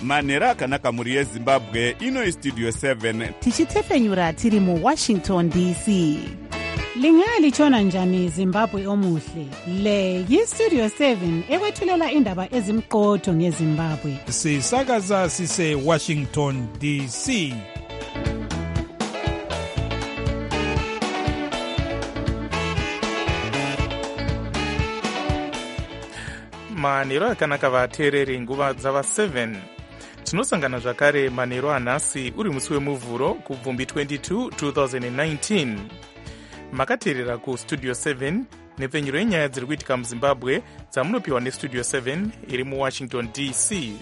manhero akanaka mhuri yezimbabwe. Ino istudio 7 tichitefenyura tiri muwashington dc. Lingalitshona njani Zimbabwe omuhle? Le yistudio 7 ekwethulela indaba ezimqotho ngeZimbabwe. Sisakaza sise Washington DC. Manhero akanaka vateereri nguva dzava 7. Tinosangana zvakare manhero anhasi uri musi wemuvhuro kubvumbi 22 2019. Makateerera kustudio 7 nepfenyuro yenyaya dziri kuitika muzimbabwe dzamunopiwa nestudio 7 iri muwashington dc.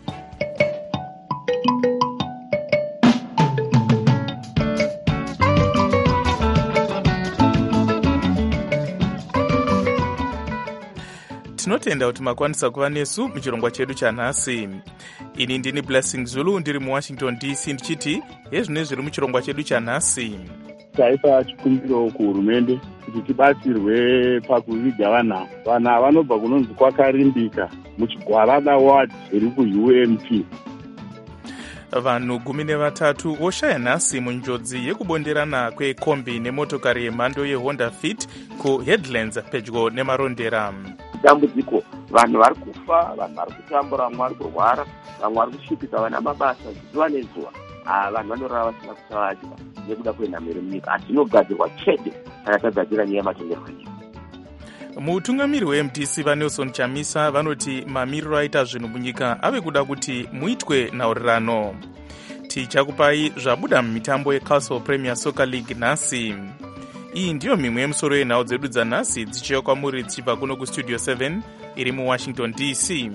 Tinotenda kuti makwanisa kuva nesu muchirongwa chedu chanhasi. Ini ndini Blessing Zulu ndiri muwashington dc ndichiti hezvine zviri muchirongwa chedu chanhasi. Taipa chikumbiro kuhurumende kuti tibatsirwe pakuviga vanhu vanobva kunonzi kwakarimbika muchigwarada ward iri kuUMP. Vanhu 13 voshaya nhasi munjodzi yekubonderana kwekombi nemotokari yemhando yeHonda Fit kuHeadlands pedyo nemarondera. Dambudziko, vanhu vari kufa, vanhu vari kutambura, vamwe vari kurwara, vamwe vari kushupika vana mabasa zuva nezuva. Vanhu vanorara vasina kusavadya nekuda kwenhamiro munyika. Asi inogadzirwa chete kana tagadzira nyaya yematongerwo enyika. Mutungamiri weMDC vaNelson Chamisa vanoti mamiriro aita zvinhu munyika ave kuda kuti muitwe nhaurirano. Tichakupai zvabuda mumitambo yeCastle Premier Soccer League nhasi. Iyi ndiyo mimwe yemusoro yenhau dzedu dzanhasi dzichiuya kwamuri dzichibva kuno kustudio 7 iri muwashington dc.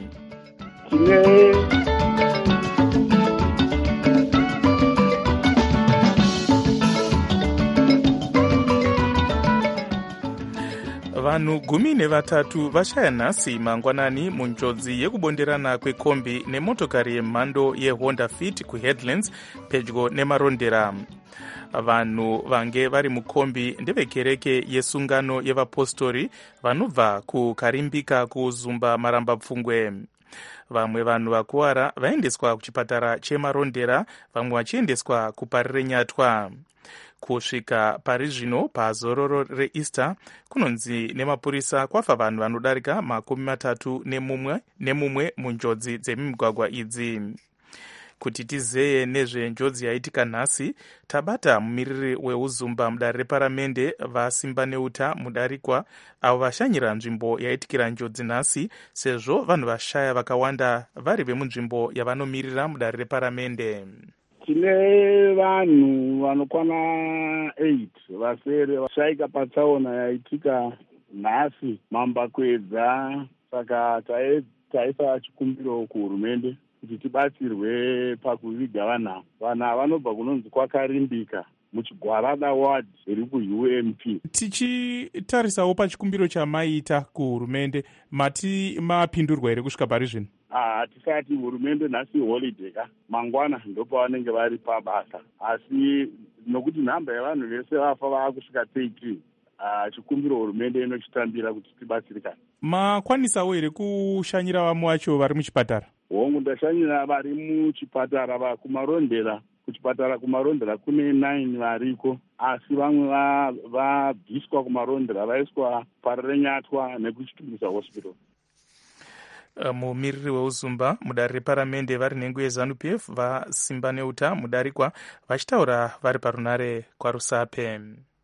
Vanhu 13 vashaya nhasi mangwanani munjodzi yekubonderana kwekombi nemotokari yemhando yeHonda Fit kuHeadlands pedyo nemarondera. Vanhu vange vari mukombi ndevekereke yesungano yevapostori vanobva kukarimbika kuzumba marambapfungwe. Vamwe vanhu vakuwara vaendeswa kuchipatara chemarondera, vamwe vachiendeswa kupari renyatwa. Kusvika pari zvino pazororo reEaster kunonzi nemapurisa kwafa vanhu vanodarika 31 munjodzi dzemimigwagwa idzi. Kuti tizeye nezvenjodzi yaitika nhasi, tabata mumiriri weuzumba mudare reparamende vasimba neuta mudarikwa avo vashanyira nzvimbo yaitikira njodzi nhasi, sezvo vanhu vashaya vakawanda vari vemunzvimbo yavanomirira mudare reparamende. Tine vanhu vanokwana 8 vasere vashaika patsaona yaitika nhasi mambakwedza. Saka taipa chikumbiro kuhurumende kuti tibatsirwe pakuviga vanhu vanobva kunonzi kwakarimbika muchigwarada ward iri kuUMP. Tichitarisawo pachikumbiro chamaita kuhurumende, mati mapindurwa here kusvika pari zvino? Hatisati. Hurumende nhasi holiday mangwana ndopavanenge vari pabasa, asi nokuti nhamba yevanhu vese vafa vaakusvika 13, chikumbiro hurumende inochitambira kuti tibatsirikane. Makwanisawo here kushanyira vamwe vacho vari muchipatara? Hongu ndashanyira vari muchipatara kumarondera. Kuchipatara kumarondera kune 9 variko, asi vamwe vabviswa kumarondera vaiswa pari renyatwa nekuchitumbusa hospital. Mumiriri weuzumba mudare reparamende vari nhengo yeZANU-PF vasimba neuta mudarikwa vachitaura vari parunare kwaRusape.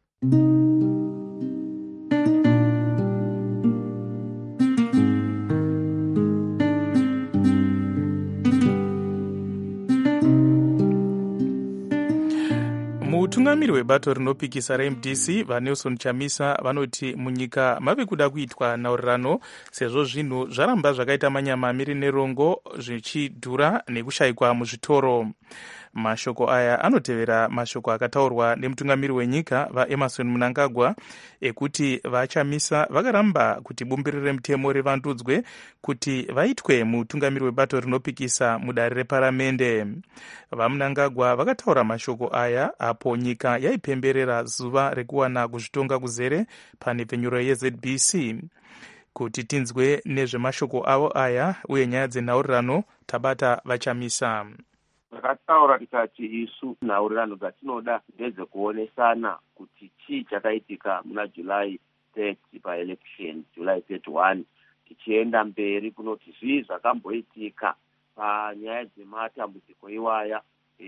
Mutungamiri webato rinopikisa reMDC vaNelson Chamisa vanoti munyika mave kuda kuitwa nhaurirano sezvo zvinhu zvaramba zvakaita manyamamiri nerongo zvichidhura nekushayikwa muzvitoro. Mashoko aya anotevera mashoko akataurwa nemutungamiri wenyika vaEmmerson Mnangagwa ekuti vaChamisa vakaramba kuti bumbiro remutemo rivandudzwe kuti vaitwe mutungamiri webato rinopikisa mudare reparamende. VaMnangagwa vakataura mashoko aya apo nyika yaipemberera zuva rekuwana kuzvitonga kuzere pane penyuro yeZBC. kuti tinzwe nezvemashoko avo aya uye nyaya dzenhaurirano tabata vachamisa. Takataura tikati isu nhaurirano dzatinoda ndedzekuonesana kuti chii chakaitika muna July 30 paelection, July 31, tichienda mberi kunoti zvii zvakamboitika panyaya dzematambudziko iwaya.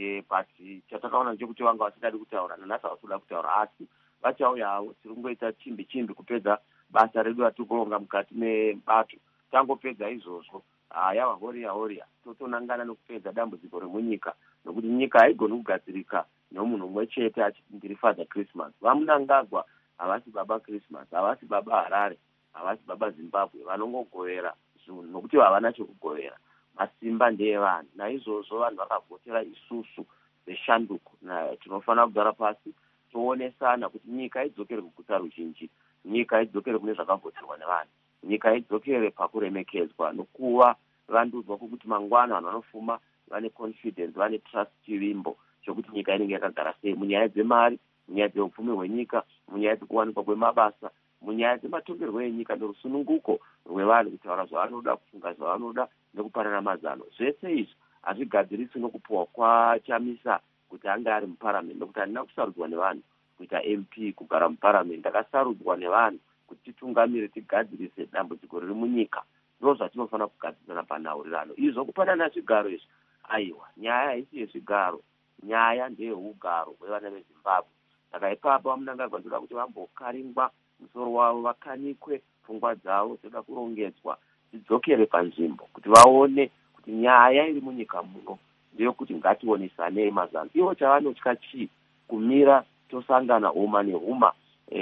Pasi chatakaona ndechekuti vanga vasingadi kutaura, nanhasi havasikuda kutaura, asi vachauya havo. Tiri kungoita chimbi kupedza basa redu ratikuronga mukati mebato. Tangopedza izvozvo, yava horiya totonangana nokupedza dambudziko remunyika, nokuti nyika haigoni kugadzirika nomunhu mumwe chete achiti ndiri Father Christmas. VaMnangagwa havasi baba Christmas, havasi baba Harare, havasi baba Zimbabwe. Vanongogovera zvinhu nokuti havana chokugovera. Masimba ndeevanhu. Naizvozvo vanhu vakavhotera isusu veshanduko. Tinofanira kugara pasi toonesana kuti nyika idzokere kuguta ruzhinji, nyika idzokere kune zvakavhoterwa nevanhu, nyika idzokere pakuremekedzwa nokuva vandudzwa kwokuti mangwana vanhu vanofuma vane confidence, vane trust chivimbo chokuti nyika inenge yakagara sei munyaya dzemari, munyaya dzeupfumi hwenyika, munyaya dzekuwanikwa kwemabasa, munyaya dzematongerwo enyika norusununguko rwevanhu kutaura zvavanoda, kufunga zvavanoda nekupanana mazano. Zvese izvi hazvigadzirisi nokupuwa kwaChamisa kuti ange ari muparamende, nokuti handina kusarudzwa nevanhu kuita MP kugara muparamende. Ndakasarudzwa nevanhu kuti titungamire, tigadzirise dambudziko riri munyika. Ndo zvatinofanira kugadzirisana panhaurirano. Izvi zvokupanana zvigaro izvi, aiwa, nyaya haisi yezvigaro, nyaya ndeyeugaro hwevana veZimbabwe. Saka ipapo vaMnangagwa ndoda kuti vambokaringwa musoro wavo, vakanikwe pfungwa dzavo, dzoda kurongedzwa, dzidzokere panzvimbo kuti vaone kuti nyaya iri munyika muno ndeyokuti ngationesanei mazano. Ivo chavanotya chii? Kumira tosangana huma nehuma,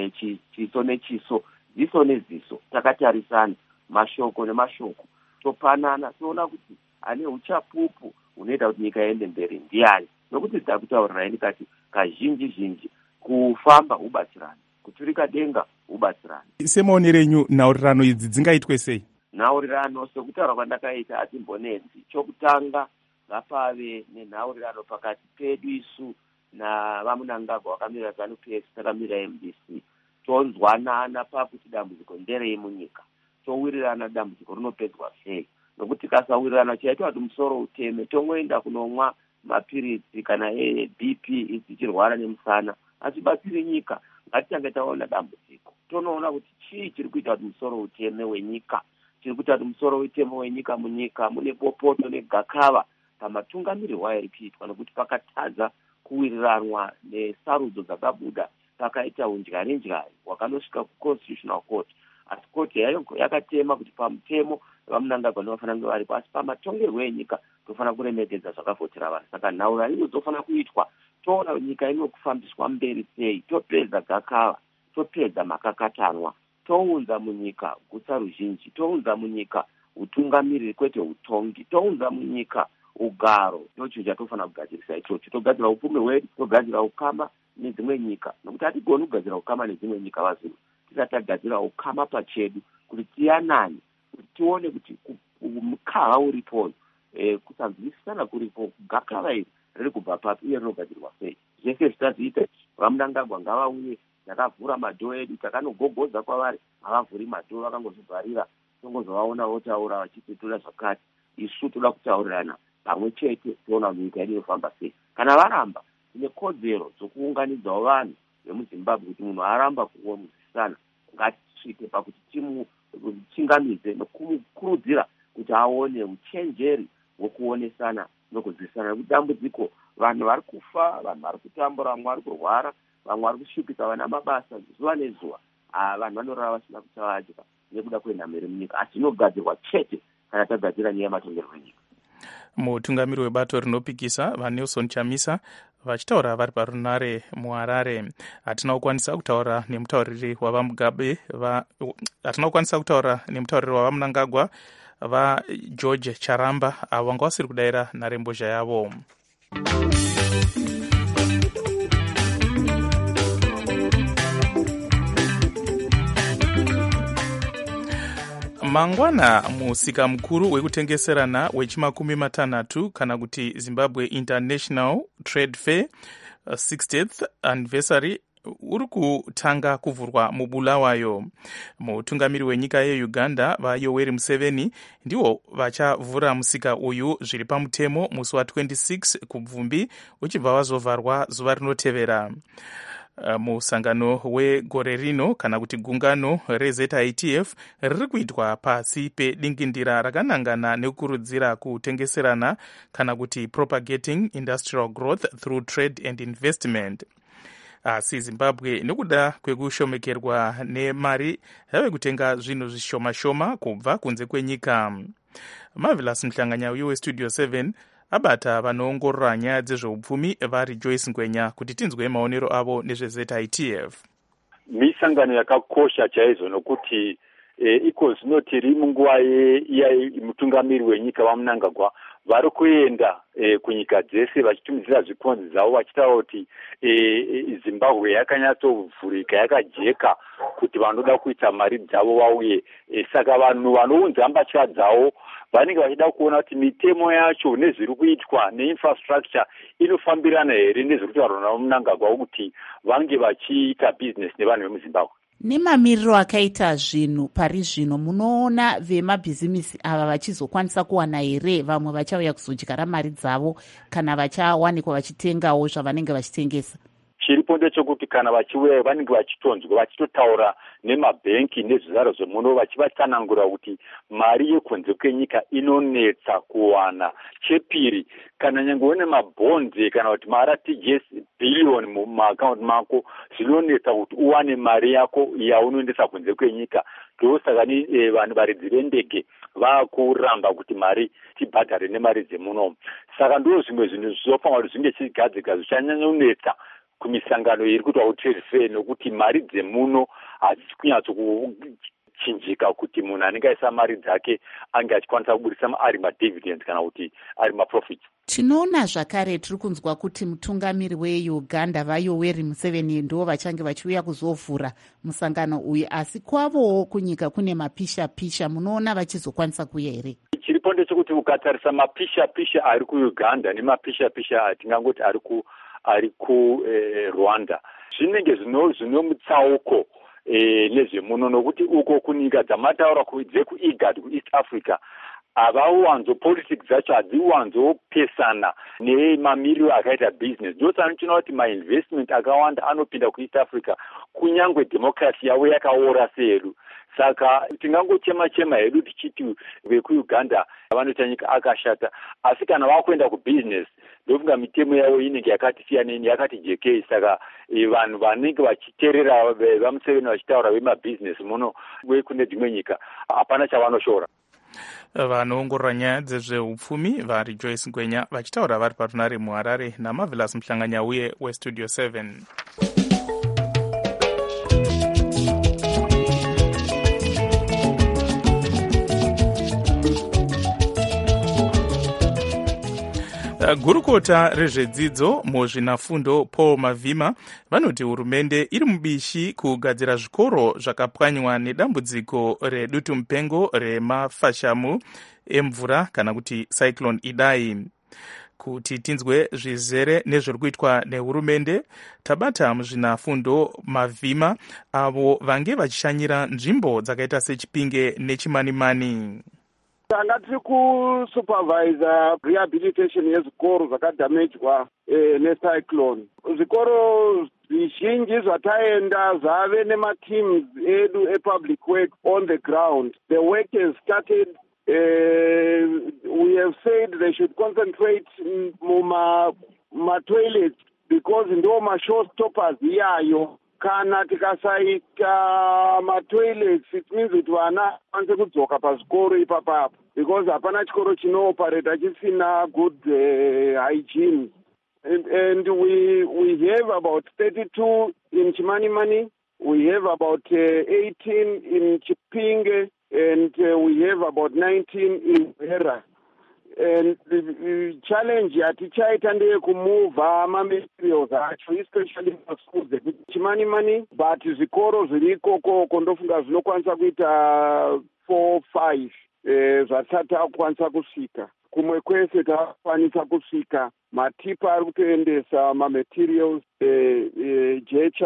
chiso nechiso, ziso neziso, takatarisana, mashoko nemashoko, topanana, toona kuti ane uchapupu unoita kuti nyika iende mberi ndiani. Nokuti dzakutaurira ini kati kazhinji kufamba ubatsirani, kuturika denga ubatsirani. Semaonero enyu nhaurirano idzi dzingaitwe sei? Nhaurirano sekutaura kwandakaita hatimbonenzi. Chokutanga ngapave nenhaurirano pakati pedu isu navaMnangagwa vakamira ZANU-PF, takamira MDC. Tonzwanana pakuti dambudziko nderei munyika, towirirana dambudziko rinopedzwa sei, nokuti tikasawirirana chaitwa kuti musoro uteme, tongoenda kunomwa mapiritsi kana BP idzichirwara nemusana, hazvibatsiri nyika. Ngatitange taona dambudziko, tonoona kuti chii chiri kuita kuti musoro uteme wenyika, chiri kuita kuti musoro uteme wenyika munyika mune bopoto negakava pamatungamiriro airi kuitwa, nokuti pakatadza kuwiriranwa nesarudzo dzakabuda, pakaita undyari hwakanosvika kuConstitutional Court. Asi koti yayo yakatema kuti pamutemo vaMnangagwa ndinofanira kunge varipo, asi pamatongerwo enyika tofanira kuremekedza zvakavhotera vanhu. Saka nhaurirano inozofanira kuitwa, toona nyika inokufambiswa mberi sei, topedza gakava, topedza makakatanwa, tounza munyika guta ruzhinji, tounza munyika utungamiriri kwete utongi, tounza munyika ugaro. Ndocho chatofanira kugadzirisa ichocho, togadzira upfumi hwedu, togadzira ukama nedzimwe nyika, nokuti hatigoni kugadzira ukama nedzimwe nyika vazima tisati tagadzira ukama pachedu, kuti tiyanani, kuti tione kuti mukava uripo, kusanzwisisana kuripo, gakava iri riri kubva papi uye rinogadzirwa sei. Zvese zvitaziita vaMnangagwa ngavauye, takavhura madhoo edu, takanogogodza kwavari, havavhuri madhoo, vakangozvibvarira, tongozovaona votaura vachiti toda zvakati. Isu toda kutaurirana pamwe chete, toona nyika yedu inofamba sei. Kana varamba, tine kodzero dzokuunganidzawo vanhu vemuZimbabwe kuti munhu aramba kuomuzisana, ngatisvike pakuti timuchingamidze nokumukurudzira kuti aone uchenjeri hwokuonesana nokuzivisana. Nekuti dambudziko, vanhu vari kufa, vanhu vari kutambura, vamwe vari kurwara, vamwe vari kushupika vana mabasa zuva nezuva, vanhu vanorara vasina kuchavadya nekuda kwenhamero munyika. Asi inogadzirwa chete kana tagadzira nyaya yematongerwo enyika. Mutungamiri webato rinopikisa vaNelson Chamisa vachitaura vari parunare muHarare. Hatina kukwanisa kutaura nemutauriri wavaMugabe, hatina kukwanisa kutaura nemutauriri wavaMnangagwa vaGeorge Charamba, avo vanga vasiri kudayira nharembozha yavo. Mangwana musika mukuru wekutengeserana wechimakumi-matanhatu kana kuti Zimbabwe International Trade Fair 60th anniversary uri kutanga kuvhurwa mubulawayo. Mutungamiri wenyika yeUganda vaYoweri Museveni ndiwo vachavhura musika uyu zviri pamutemo musi wa26 kubvumbi uchibva wazovharwa zuva rinotevera. Musangano wegore rino kana kuti gungano reZITF riri kuitwa pasi pedingindira rakanangana nekukurudzira kutengeserana kana kuti propagating industrial growth through trade and investment. Asi Zimbabwe nekuda kwekushomekerwa nemari yave kutenga zvinhu zvishoma-shoma kubva kunze kwenyika. Marvelous Mhlanganya uyu weStudio 7 abata vanoongorora nyaya dzezveupfumi vari Joyce Ngwenya kuti tinzwe maonero avo nezveZITF. Misangano yakakosha chaizvo nokuti iko zvino tiri munguva mutungamiri wenyika vaMnangagwa vari kuenda kunyika dzese vachitumidzira zvikonzi zvavo vachitaura kuti Zimbabwe yakanyatsobvurika yakajeka kuti vanoda kuita mari dzavo vauye. Saka vanhu vanounza mbatya dzavo vanenge vachida kuona kuti mitemo yacho nezviri kuitwa neinfrastructure inofambirana here nezviri kutaurwa naMnangagwa kuti vange vachiita business nevanhu vemuZimbabwe. Nemamiriro akaita zvinhu pari zvino, munoona vemabhizimisi ava vachizokwanisa kuwana here vamwe vachauya kuzodyara mari dzavo kana vachawanikwa vachitengawo zvavanenge vachitengesa? Chiripo ndechekuti kana vachiuya vanenge vachitonzwa vachitotaura nemabhenki nezvizaro zvemuno vachivatsanangura kuti mari yekunze kwenyika inonetsa kuwana. Chepiri, kana nyange une mabhonzi kana kuti mara TGS billion mumaakaunti mako zvinonetsa kuti uwane mari yako yaunoendesa kunze kwenyika. Ndosaka vanhu varidzi vendege vakuramba kuti mari tibhadhare nemari dzemuno. Saka ndo zvimwe zvinhu zvofanira kuti zvinge chigadzika zvichanyanya kunetsa kumisangano iri kuti trade fair nokuti mari dzemuno hadzisi kunyatso kuchinjika kuti munhu anenge aisa mari dzake ange achikwanisa kubudisa ari madividends kana kuti ari maprofits. Tinoona zvakare tiri kunzwa kuti mutungamiri weUganda vaYoweri Museveni ndiwo vachange vachiuya kuzovhura musangano uyu, asi kwavowo kunyika kune mapisha-pisha. Munoona vachizokwanisa kuuya here? Chiripo ndechekuti ukatarisa mapisha-pisha ari kuUganda nemapisha-pisha atingangoti ari kuRwanda zvinenge zvino mutsauko nezvemuno nokuti uko kunyika dzamataura dzekuIGAD kuEast Africa havawanzo politics dzacho hadziwanzopesana nemamiriro akaita business. Ndosaka tinoona kuti mainvestment akawanda anopinda kuEast Africa kunyangwe democracy yavo yakaora seyedu. Saka tingangochema hedu tichiti vekuUganda vanoita nyika akashata, asi kana vakuenda kubusiness ndofunga mitemo yavo inenge yakati siyaneni yakati jekei. Saka vanhu vanenge vachiteerera vaMuseveni vachitaura vemabusiness muno kune dzimwe nyika hapana chavanoshora. Vanoongorora nyaya dzezveupfumi vari Joyce Ngwenya vachitaura vari parunare muHarare naMarvelous Mhlanganya uye weStudio 7. Gurukota rezvedzidzo muzvinafundo Paul Mavhima vanoti hurumende iri mubishi kugadzira zvikoro zvakapwanywa nedambudziko redutu mupengo remafashamu emvura kana kuti Cyclone Idai. Kuti tinzwe zvizere nezviri kuitwa nehurumende, tabata muzvinafundo Mavhima avo vange vachishanyira nzvimbo dzakaita seChipinge neChimanimani. Tanga tiri kusupervisa rehabilitation yezvikoro zvakadamejwa necyclone. Zvikoro zvizhinji zvataenda zvave nemateams edu epublic work on the ground. The work has started. We have said they should concentrate muma-toilets because ndo ma-showstoppers iyayo. Kana tikasaita ma-toilets, it means kuti vana vanze kudzoka pazvikoro ipapapo because hapana chikoro chinopareta chisina good hygiene. And we have about 32 in Chimanimani, we have about 18 in Chipinge, and we have about 19 in Hera. And the challenge yatichaita ndeye kumova materials acho especially schools Chimanimani, but zvikoro zviri ikoko ndofunga zvinokwanisa kuita 4-5 zvatisati akukwanisa kusvika. Kumwe kwese takwanisa kusvika, matipa ari kutoendesa mamaterials jecha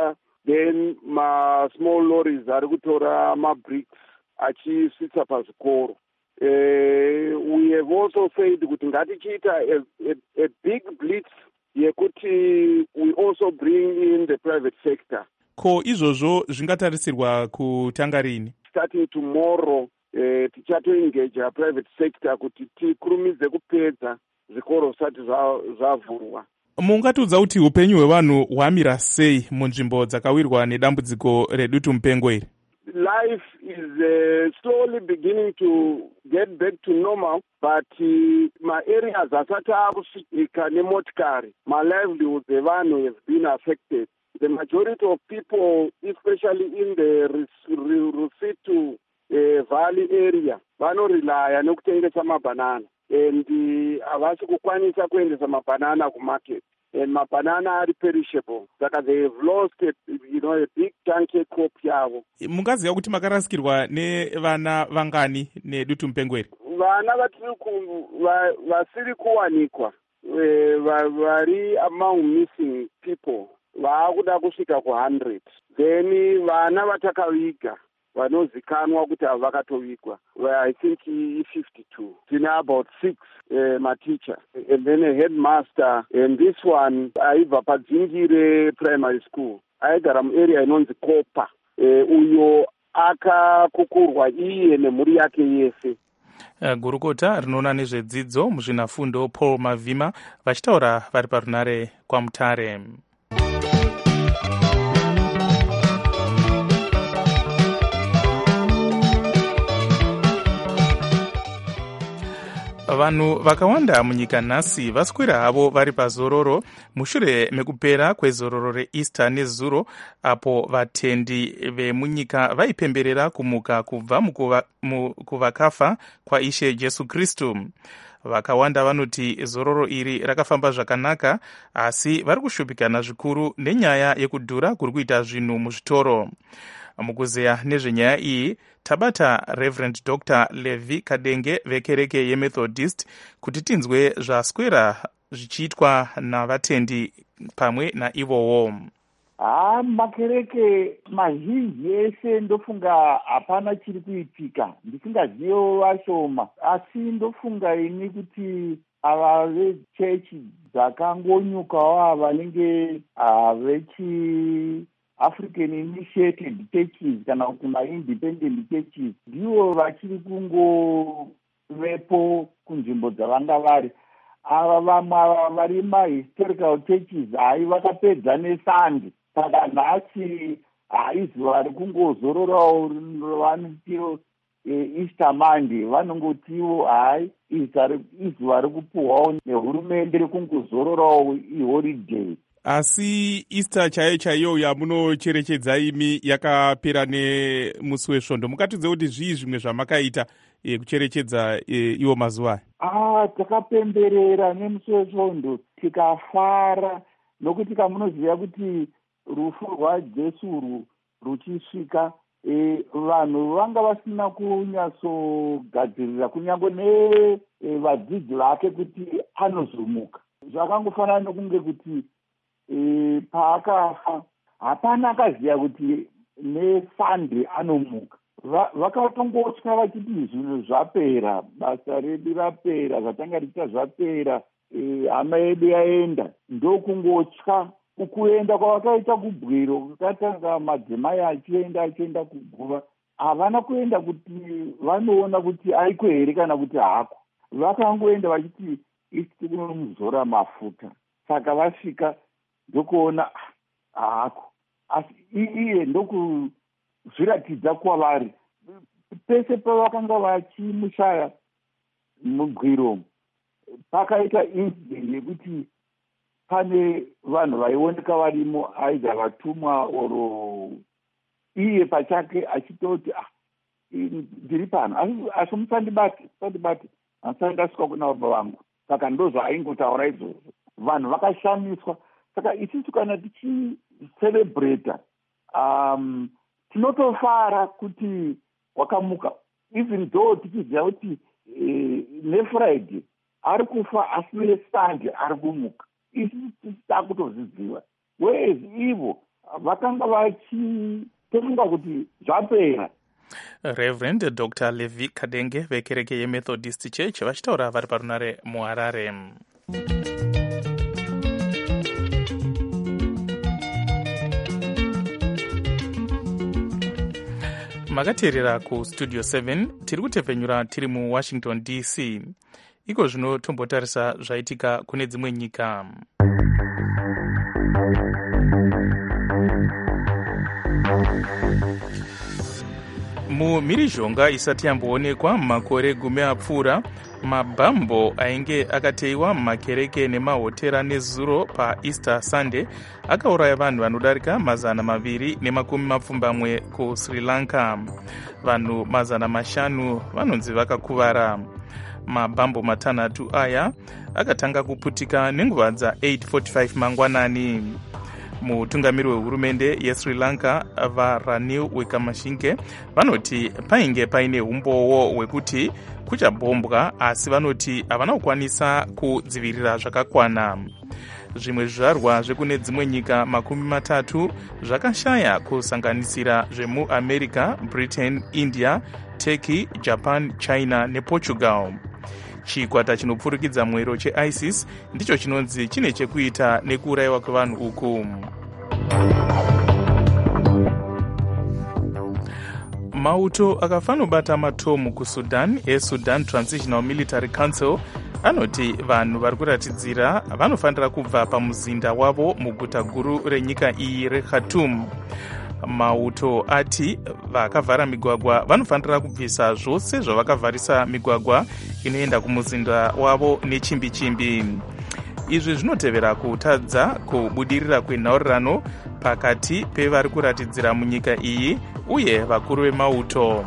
then small lorries ari kutora mabricks achisvitsa pazvikoro. We have also said kuti ngatichiita a big blitz yekuti we also bring in the private sector. Ko izvozvo zvingatarisirwa kutanga rini? Starting tomorrow tichatoengage private sector kuti tikurumidze kupedza zvikoro zvisati zvavhurwa. Mungatiudza kuti upenyu hwevanhu hwamira sei munzvimbo dzakawirwa nedambudziko redutu mupengo iri? Life is slowly beginning to get back to normal, but ma-areas asati akusvika nemotikari, ma-livelihoods evanhu have been affected. The majority of people, especially in the Rusitu Valley area, vanorely nekutengesa mabanana, and havasi kukwanisa kuendesa mabanana kumarket. And mabanana are perishable. Saka they have lost a big chunky crop yavo. Mungaziva kuti makarasikirwa nevana vangani nedutu mupengo iri? Vana vasiri kuwanikwa, vari among missing people, vaakuda kusvika ku100. Then vana vatakaviga vanozikanwa kuti havakatovigwa, I think 52. Tina about 6 ma-teacher, and then a headmaster, and this one aibva padzingire primary school, aigara muarea inonzi Kopa, uyo akakukurwa iye nemhuri yake yese. Gurukota rinoona nezvedzidzo muzvinafundo Paul Mavhima vachitaura vari parunare kwaMutare. Vanhu vakawanda munyika nhasi vaswera havo vari pazororo mushure mekupera kwezororo reEaster nezuro, apo vatendi vemunyika vaipemberera kumuka kubva kuvakafa kwaIshe Jesu Kristu. Vakawanda vanoti zororo iri rakafamba zvakanaka, asi vari kushupikana zvikuru nenyaya yekudhura kuri kuita zvinhu muzvitoro. Mukuzeya nezvenyaya iyi tabata Reverend Dr. Levi Kadenge vekereke yeMethodist kuti tinzwe zvaswera zvichiitwa navatendi pamwe naivowo. Makereke mazhinji ese ndofunga hapana chiri kuitika, ndisingazivo vashoma, asi ndofunga ini kuti ava vechechi dzakangonyukawo vanenge African Initiated Churches kana kuti ma-independent churches ndivo vachiri kungovepo kunzvimbo dzavanga vari. Ava vamwe vari ma-historical churches vakapedza nesandi, saka nhasi zuva rikungozororawo vanotiro Easter Monday, vanongotiwo izuva rikupuhwawo nehurumende rikungozororawo iholiday. Asi Easter chaiyo yamunocherechedza imi yakapera nemusi wesvondo. Mukatidze kuti zvii zvimwe zvamakaita kucherechedza iwo mazuva aya? Takapemberera nemusi wesvondo tikafara, nokuti kamunoziva kuti rufu rwaJesu ruchisvika, vanhu vanga vasina kunyatsogadzirira kunyange nevadzidzi vake kuti anozomuka. Zvakangofanana nokunge kuti paakafa hapana akaziva kuti nesande anomuka. Vakatongotya vachiti zvinhu zvapera, basa redu rapera, zvatanga richa zvapera, hama yedu yaenda. Ndokungotya kuenda kwavakaita kubwiro, kukatanga madzimai achienda kuguva, havana kuenda kuti vanoona kuti aiko here kana kuti hako. Vakangoenda vachiti isi kunomuzora mafuta. Saka vasvika ndokuona hako, asi iye ndokuzviratidza kwavari. Pese pavakanga vachimushaya mugwiro, pakaita incident yekuti pane vanhu vaioneka varimo, aidha vatumwa oro iye pachake achitoti ndiri pano, asi musandibate, handisati ndasvika kuna baba vangu. Saka ndozvaaingotaura izvozvo. Vanhu vakashamiswa. Saka isusu kana tichicelebrata, tinotofara kuti wakamuka, even though tichiziva kuti neFriday ari kufa asi neSunday ari kumuka. Isusu tisita kutozviziva. Whereas ivo vakanga vachitofunga kuti zvapera. Reverend Dr. Levi Kadenge vekereke yeMethodist Church vachitaura vari parunare muHarare. Makateerera kustudio 7 tiri kutepfenyura tiri muWashington DC. Iko zvino tombotarisa zvaitika kune dzimwe nyika. Mumhirizhonga isati yamboonekwa makore gume apfuura, mabhambo ainge akateiwa mumakereke nemahotera nezuro paEaster Sunday akauraya vanhu vanodarika 220 kuSri Lanka. Vanhu 500 vanonzi vakakuvara. Mabhambo matanhatu aya akatanga kuputika nenguva dza8:45 mangwanani. Mutungamiri wehurumende yeSri Lanka vaRanil Wickremesinghe vanoti painge paine umbowo hwekuti kuchabhombwa, asi vanoti havana kukwanisa kudzivirira zvakakwana. Zvimwe zvizvarwa zvekune dzimwe nyika 30 zvakashaya, kusanganisira zvemuAmerica, Britain, India, Turkey, Japan, China nePortugal. Chikwata chinopfurikidza mwero cheISIS ndicho chinonzi chine chekuita nekuurayiwa kwevanhu uku. Mauto akafanobata matomu kuSudan eSudan Transitional Military Council anoti vanhu vari kuratidzira vanofanira kubva pamuzinda wavo muguta guru renyika iyi reKhartoum. Mauto ati vakavhara migwagwa vanofanira kubvisa zvose zvavakavharisa migwagwa inoenda kumuzinda wavo nechimbi-chimbi. Izvi zvinotevera kutadza kubudirira kwenhaurirano pakati pevari kuratidzira munyika iyi uye vakuru vemauto.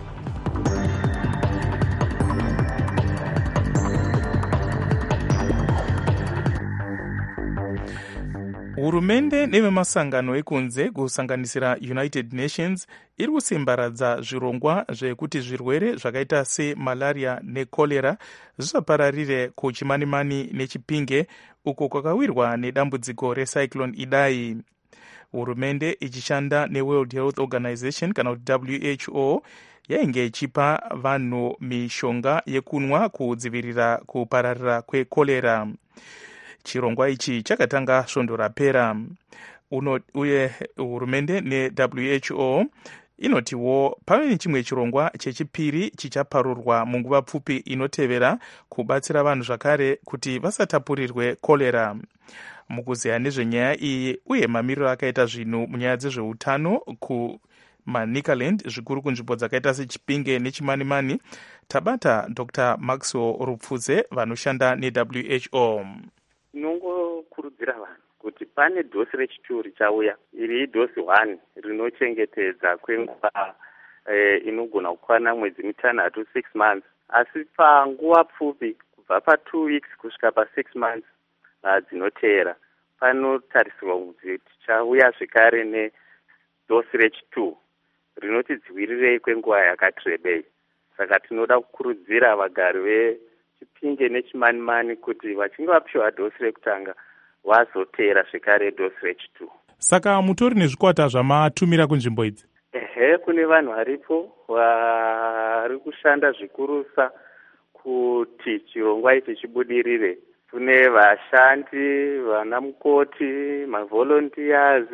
Hurumende nevemasangano ekunze kusanganisira United Nations iri kusimbaradza zvirongwa zvekuti zvirwere zvakaita semalaria nekolera zvisapararire kuchimanimani nechipinge uko kwakawirwa nedambudziko recyclone Idai. Hurumende ichishanda neWorld Health Organization kana kuti WHO yainge ichipa vanhu mishonga yekunwa kudzivirira kupararira kwekolera. Chirongwa ichi chakatanga svondo rapera. Uye hurumende neWHO inotiwo pave nechimwe chirongwa chechipiri chichaparurwa munguva pfupi inotevera kubatsira vanhu zvakare kuti vasatapurirwe kolera. Mukuziya nezvenyaya iyi uye mamiriro akaita zvinhu munyaya dzezveutano kuManicaland, zvikuru kunzvimbo dzakaita sechipinge nechimanimani, tabata Dr. Maxwell Rupfuze vanoshanda neWHO. Tinongokurudzira vanhu kuti pane dosi rechi2 richauya, iri idosi 1 rinochengetedza kwenguva inogona kukwana mwedzi 6 months, asi panguva pfupi kubva pa2 weeks kusvika pa6 months dzinoteera panotarisirwa kuti tichauya zvekare nedosi rechi2 rinotidziwirirei kwenguva yakati rebei. Saka tinoda kukurudzira vagari vechipinge nechimanimani kuti vachinge vapiwa dosi rekutanga vazoteera zvekare dosi rechi2. Saka mutori nezvikwata zvamatumira kunzvimbo idzi? Kune vanhu varipo vari kushanda zvikurusa kuti chirongwa ichi chibudirire. Kune vashandi, vana mukoti, mavolunteers,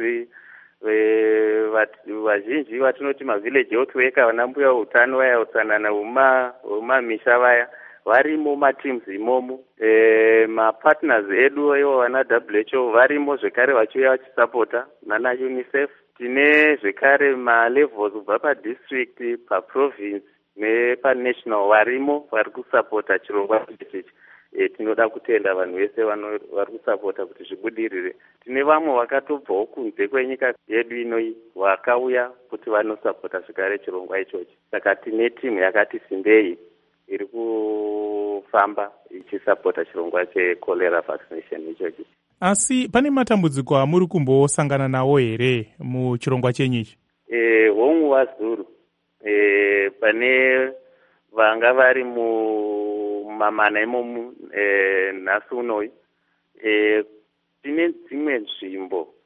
vazhinji vatinoti mavillage health worker, vana mbuya utano vaya, utsanana vemamisha vaya varimo mateams imomo. Mapartners edu ivo vana WHO varimo zvekare vachiuya vachisapota nana UNICEF. Tine zvekare malevels kubva padistrict, paprovince nepanational varimo vari kusapota chirongwa ichi. Tinoda kutenda vanhu vese vari kusapota kuti zvibudirire. Tine vamwe vakatobvawo kunze kwenyika yedu ino vakauya kuti vanosapota zvekare chirongwa ichochi. Saka tine timu yakati simbei iri kufamba ichisapota chirongwa chekolera vaccination ichochi. Asi pane matambudziko amuri kumbosangana nawo here muchirongwa chenyu ichi? Hongu wazuru pane vanga vari mumamana imomu nhasi unoyi. Tine dzimwe nzvimbo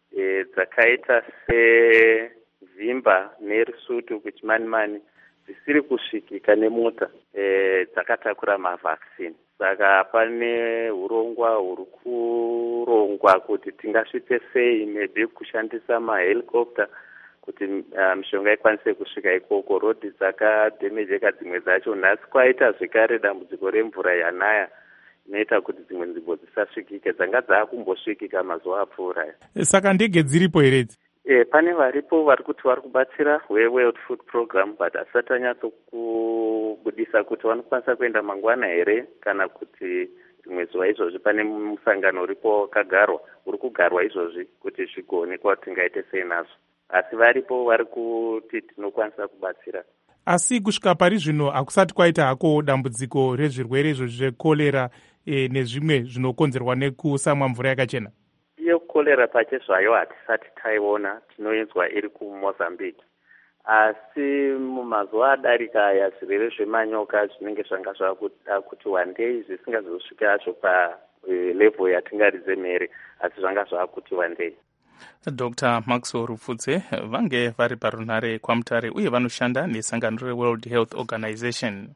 dzakaita sevhimba nerusutu kuchimanimani dzisiri kusvikika nemota dzakatakura mavhaccine. Saka pane urongwa huri kurongwa kuti tingasvitse sei, maybe kushandisa mahelicopter kuti mishonga ikwanise kusvika ikoko. Rodhi dzakadhemejeka dzimwe dzacho. Nhasi kwaita zvekare dambudziko remvura yanaya inoita kuti dzimwe nzvimbo dzisasvikike, dzanga dzaakumbosvikika mazuva apfuura. Saka ndege dziripo here idzi? Pane varipo vari kuti vari kubatsira World Food Program, but asati anyatsokubudisa kuti vanokwanisa kuenda mangwana here kana kuti rimwe zuva. Izvozvi pane musangano uripo uri kugarwa izvozvi kuti zvigoonekwa kuti tingaite sei nazvo, asi varipo vari kuti tinokwanisa kubatsira. Asi kusvika pari zvino hakusati kwaita hako dambudziko rezvirwere izvozvi zvekorera nezvimwe zvinokonzerwa nekusamwa mvura yakachena? Iyo korera pache zvayo hatisati taiona, tinoinzwa iri kuMozambique. Asi mumazuva adarika aya zvirwere zvemanyoka zvinenge zvanga zvakuda kuti wandei zvisingazosvika hacho level yatingaridze mhere, asi zvanga zvakuti wandei. Dr. Maxwell Rupfudze vange vari parunhare kwaMutare uye vanoshanda nesangano reWorld Health Organization.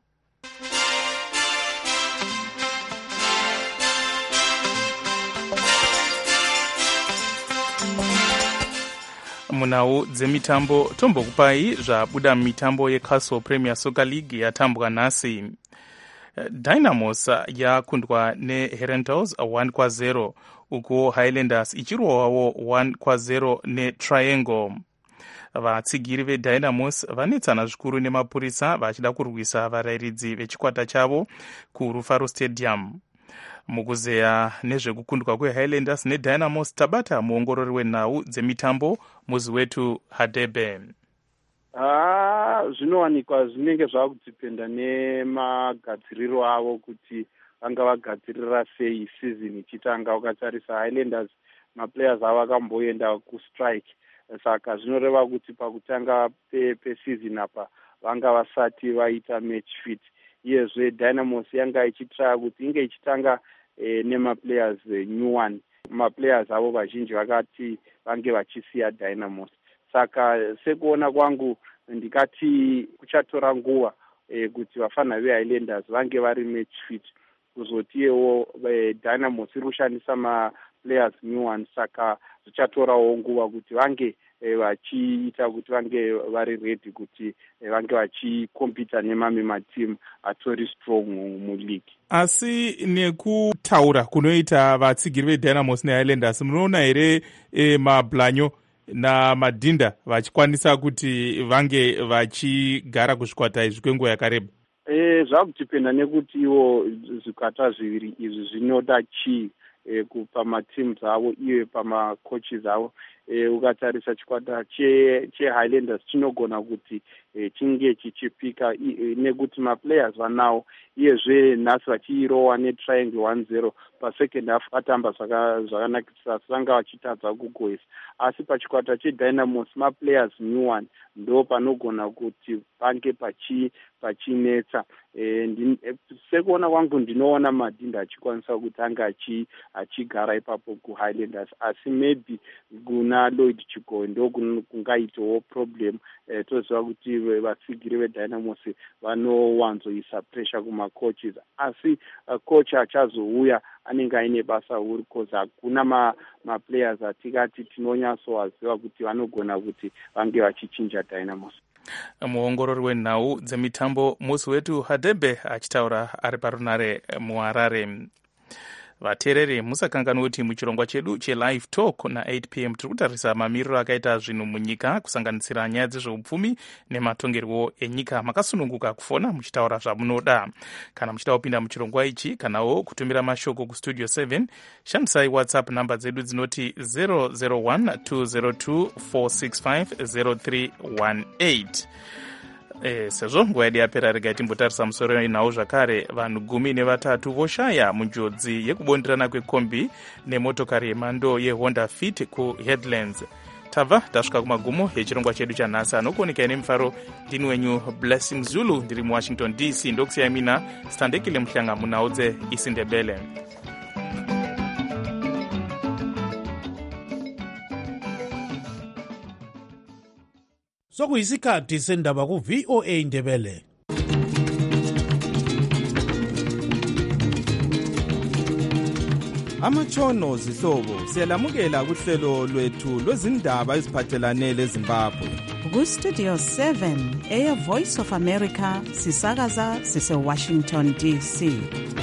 Munhau dzemitambo tombokupai zvabuda mumitambo yeCastle Premier Soccer League yatambwa nhasi. Dynamos yakundwa neHerentals 1-0 uko Highlanders ichirwawo 1-0 neTriangle. Vatsigiri veDynamos vanetsana zvikuru nemapurisa vachida kurwisa varairidzi vechikwata chavo kuRufaro Stadium. Mukuzeya nezvekukundwa kweHighlanders neDynamos tabata muongorori wenhau dzemitambo muzi wetu Hadebe. Zvinowanikwa zvinenge zvakudhipenda nemagadziriro avo kuti vanga vagadzirira sei season ichitanga. Ukatarisa Highlanders maplayers avo akamboenda kustrike, saka zvinoreva kuti pakutanga peseason apa vanga vasati vaita match fit. Iyezve Dynamos yanga ichitraya kuti inge ichitanga nemaplayers new one. Maplayers avo vazhinji vakati vange vachisiya Dynamos. Saka sekuona kwangu ndikati kuchatora nguva kuti vafana veHighlanders vange vari match fit, kuzotiyewo Dynamos iri kushandisa maplayers new one, saka zvichatorawo nguva kuti vange vachiita kuti vange vari ready kuti vange vachikompita nemamwe matimu atori strong muleague. Asi nekutaura kunoita vatsigiri veDynamos neHighlanders, munoona here mablanyo namadhinda vachikwanisa kuti vange vachigara kuzvikwata izvi kwenguva yakareba? Zvakudhipenda nekuti iwo zvikwata zviviri izvi zvinoda chii pamatimu avo iye pamacoaches avo. Ukatarisa chikwata cheHighlanders chinogona kuti chinge chichipika nekuti maplayers vanawo, iyezve nhasi vachirowa neTriangle 1-0 pasecond half atamba zvakanakisa vanga vachitadza kugoisa. Asi pachikwata cheDynamos maplayers new one ndo panogona kuti pange pachinetsa. Sekuona kwangu ndinoona madhinda achikwanisa kuti anga achigara ipapo kuHighlanders, asi maybe kuna Lloyd Chigoi ndo kungaitawo problem. Toziva kuti vatsigiri veDynamos vanowanzoisa pressure kumacoaches, asi coach achazouya anenge aine basa huru because hakuna maplayers atikati tinonyatsowaziva kuti vanogona kuti vange vachichinja Dynamos. Muongorori wenhau dzemitambo musi wetu Hadebe achitaura ari parunare muHarare. Vateereri musakanganwa kuti muchirongwa chedu chelive talk na8 pm tiri kutarisa mamiriro akaita zvinhu munyika kusanganisira nyaya dzezveupfumi nematongerwo enyika. Makasununguka kufona muchitaura zvamunoda. Kana muchida kupinda muchirongwa ichi kanawo kutumira mashoko kustudio 7, shandisai WhatsApp namba dzedu dzinoti 0012024650318. Sezvo nguva yedu yapera, regai timbotarisa musoro wenhau zvakare. Vanhu 13 voshaya munjodzi yekubonderana kwekombi nemotokari yemhando yeHonda Fit kuHeadlands. Tabva tasvika kumagumo echirongwa chedu chanhasi. Anokuonekai nemufaro ndini wenyu Blessing Zulu, ndiri muWashington DC. Ndokusiyai mina Standekile Muhlanga munhau dzeIsindebele. Sokuyisikhathi sendaba ku VOA Ndebele. Amatshono zihlobo siyalamukela kuhlelo lwethu lwezindaba eziphathelane leZimbabwe. Ku-Studio 7 Air Voice of America sisakaza sise-Washington DC.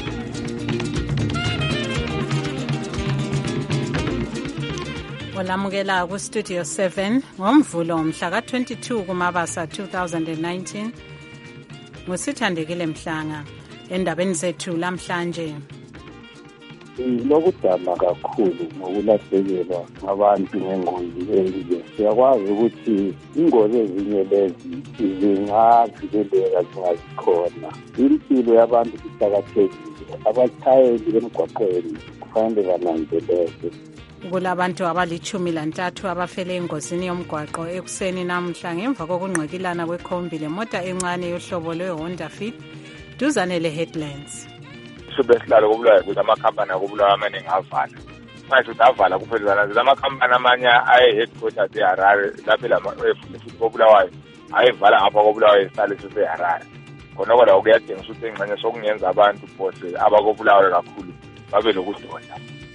Olamukela ku-Studio 7 ngomvulo mhla ka-22 kuMabasa 2019. Ngusithandekile Mhlanga endabeni zethu lamhlanje. Lokudana kakhulu ngokulahlekelwa ngabantu ngengozi enje. Siyakwazi ukuthi ingozi ezinye lezi zingavikeleka zingazikhona. Impilo yabantu iqakathekile. Abatshayeli emgwaqweni kufanele bananzeleke. Kulabantu abali-13 abafele engozini yomgwaqo ekuseni namhla ngemva kokungqikilana kwekhombi lemota encane yohlobo lwe-Honda Fit duzane le-Headlands. Besihlalo kubulawa ukuthi amakhampani akubulawa amaningi avala. Manje ukuthi avala kuphelezana lamakhampani amanye aye-headquarters eHarare lapho futhi kobulawayo ayevala ngapha kobulawayo esihlalo seHarare. Khonoko la kuyadingisa ukuthi engxenye sokungenza abantu bose abakobulawayo kakhulu babe lokudoda.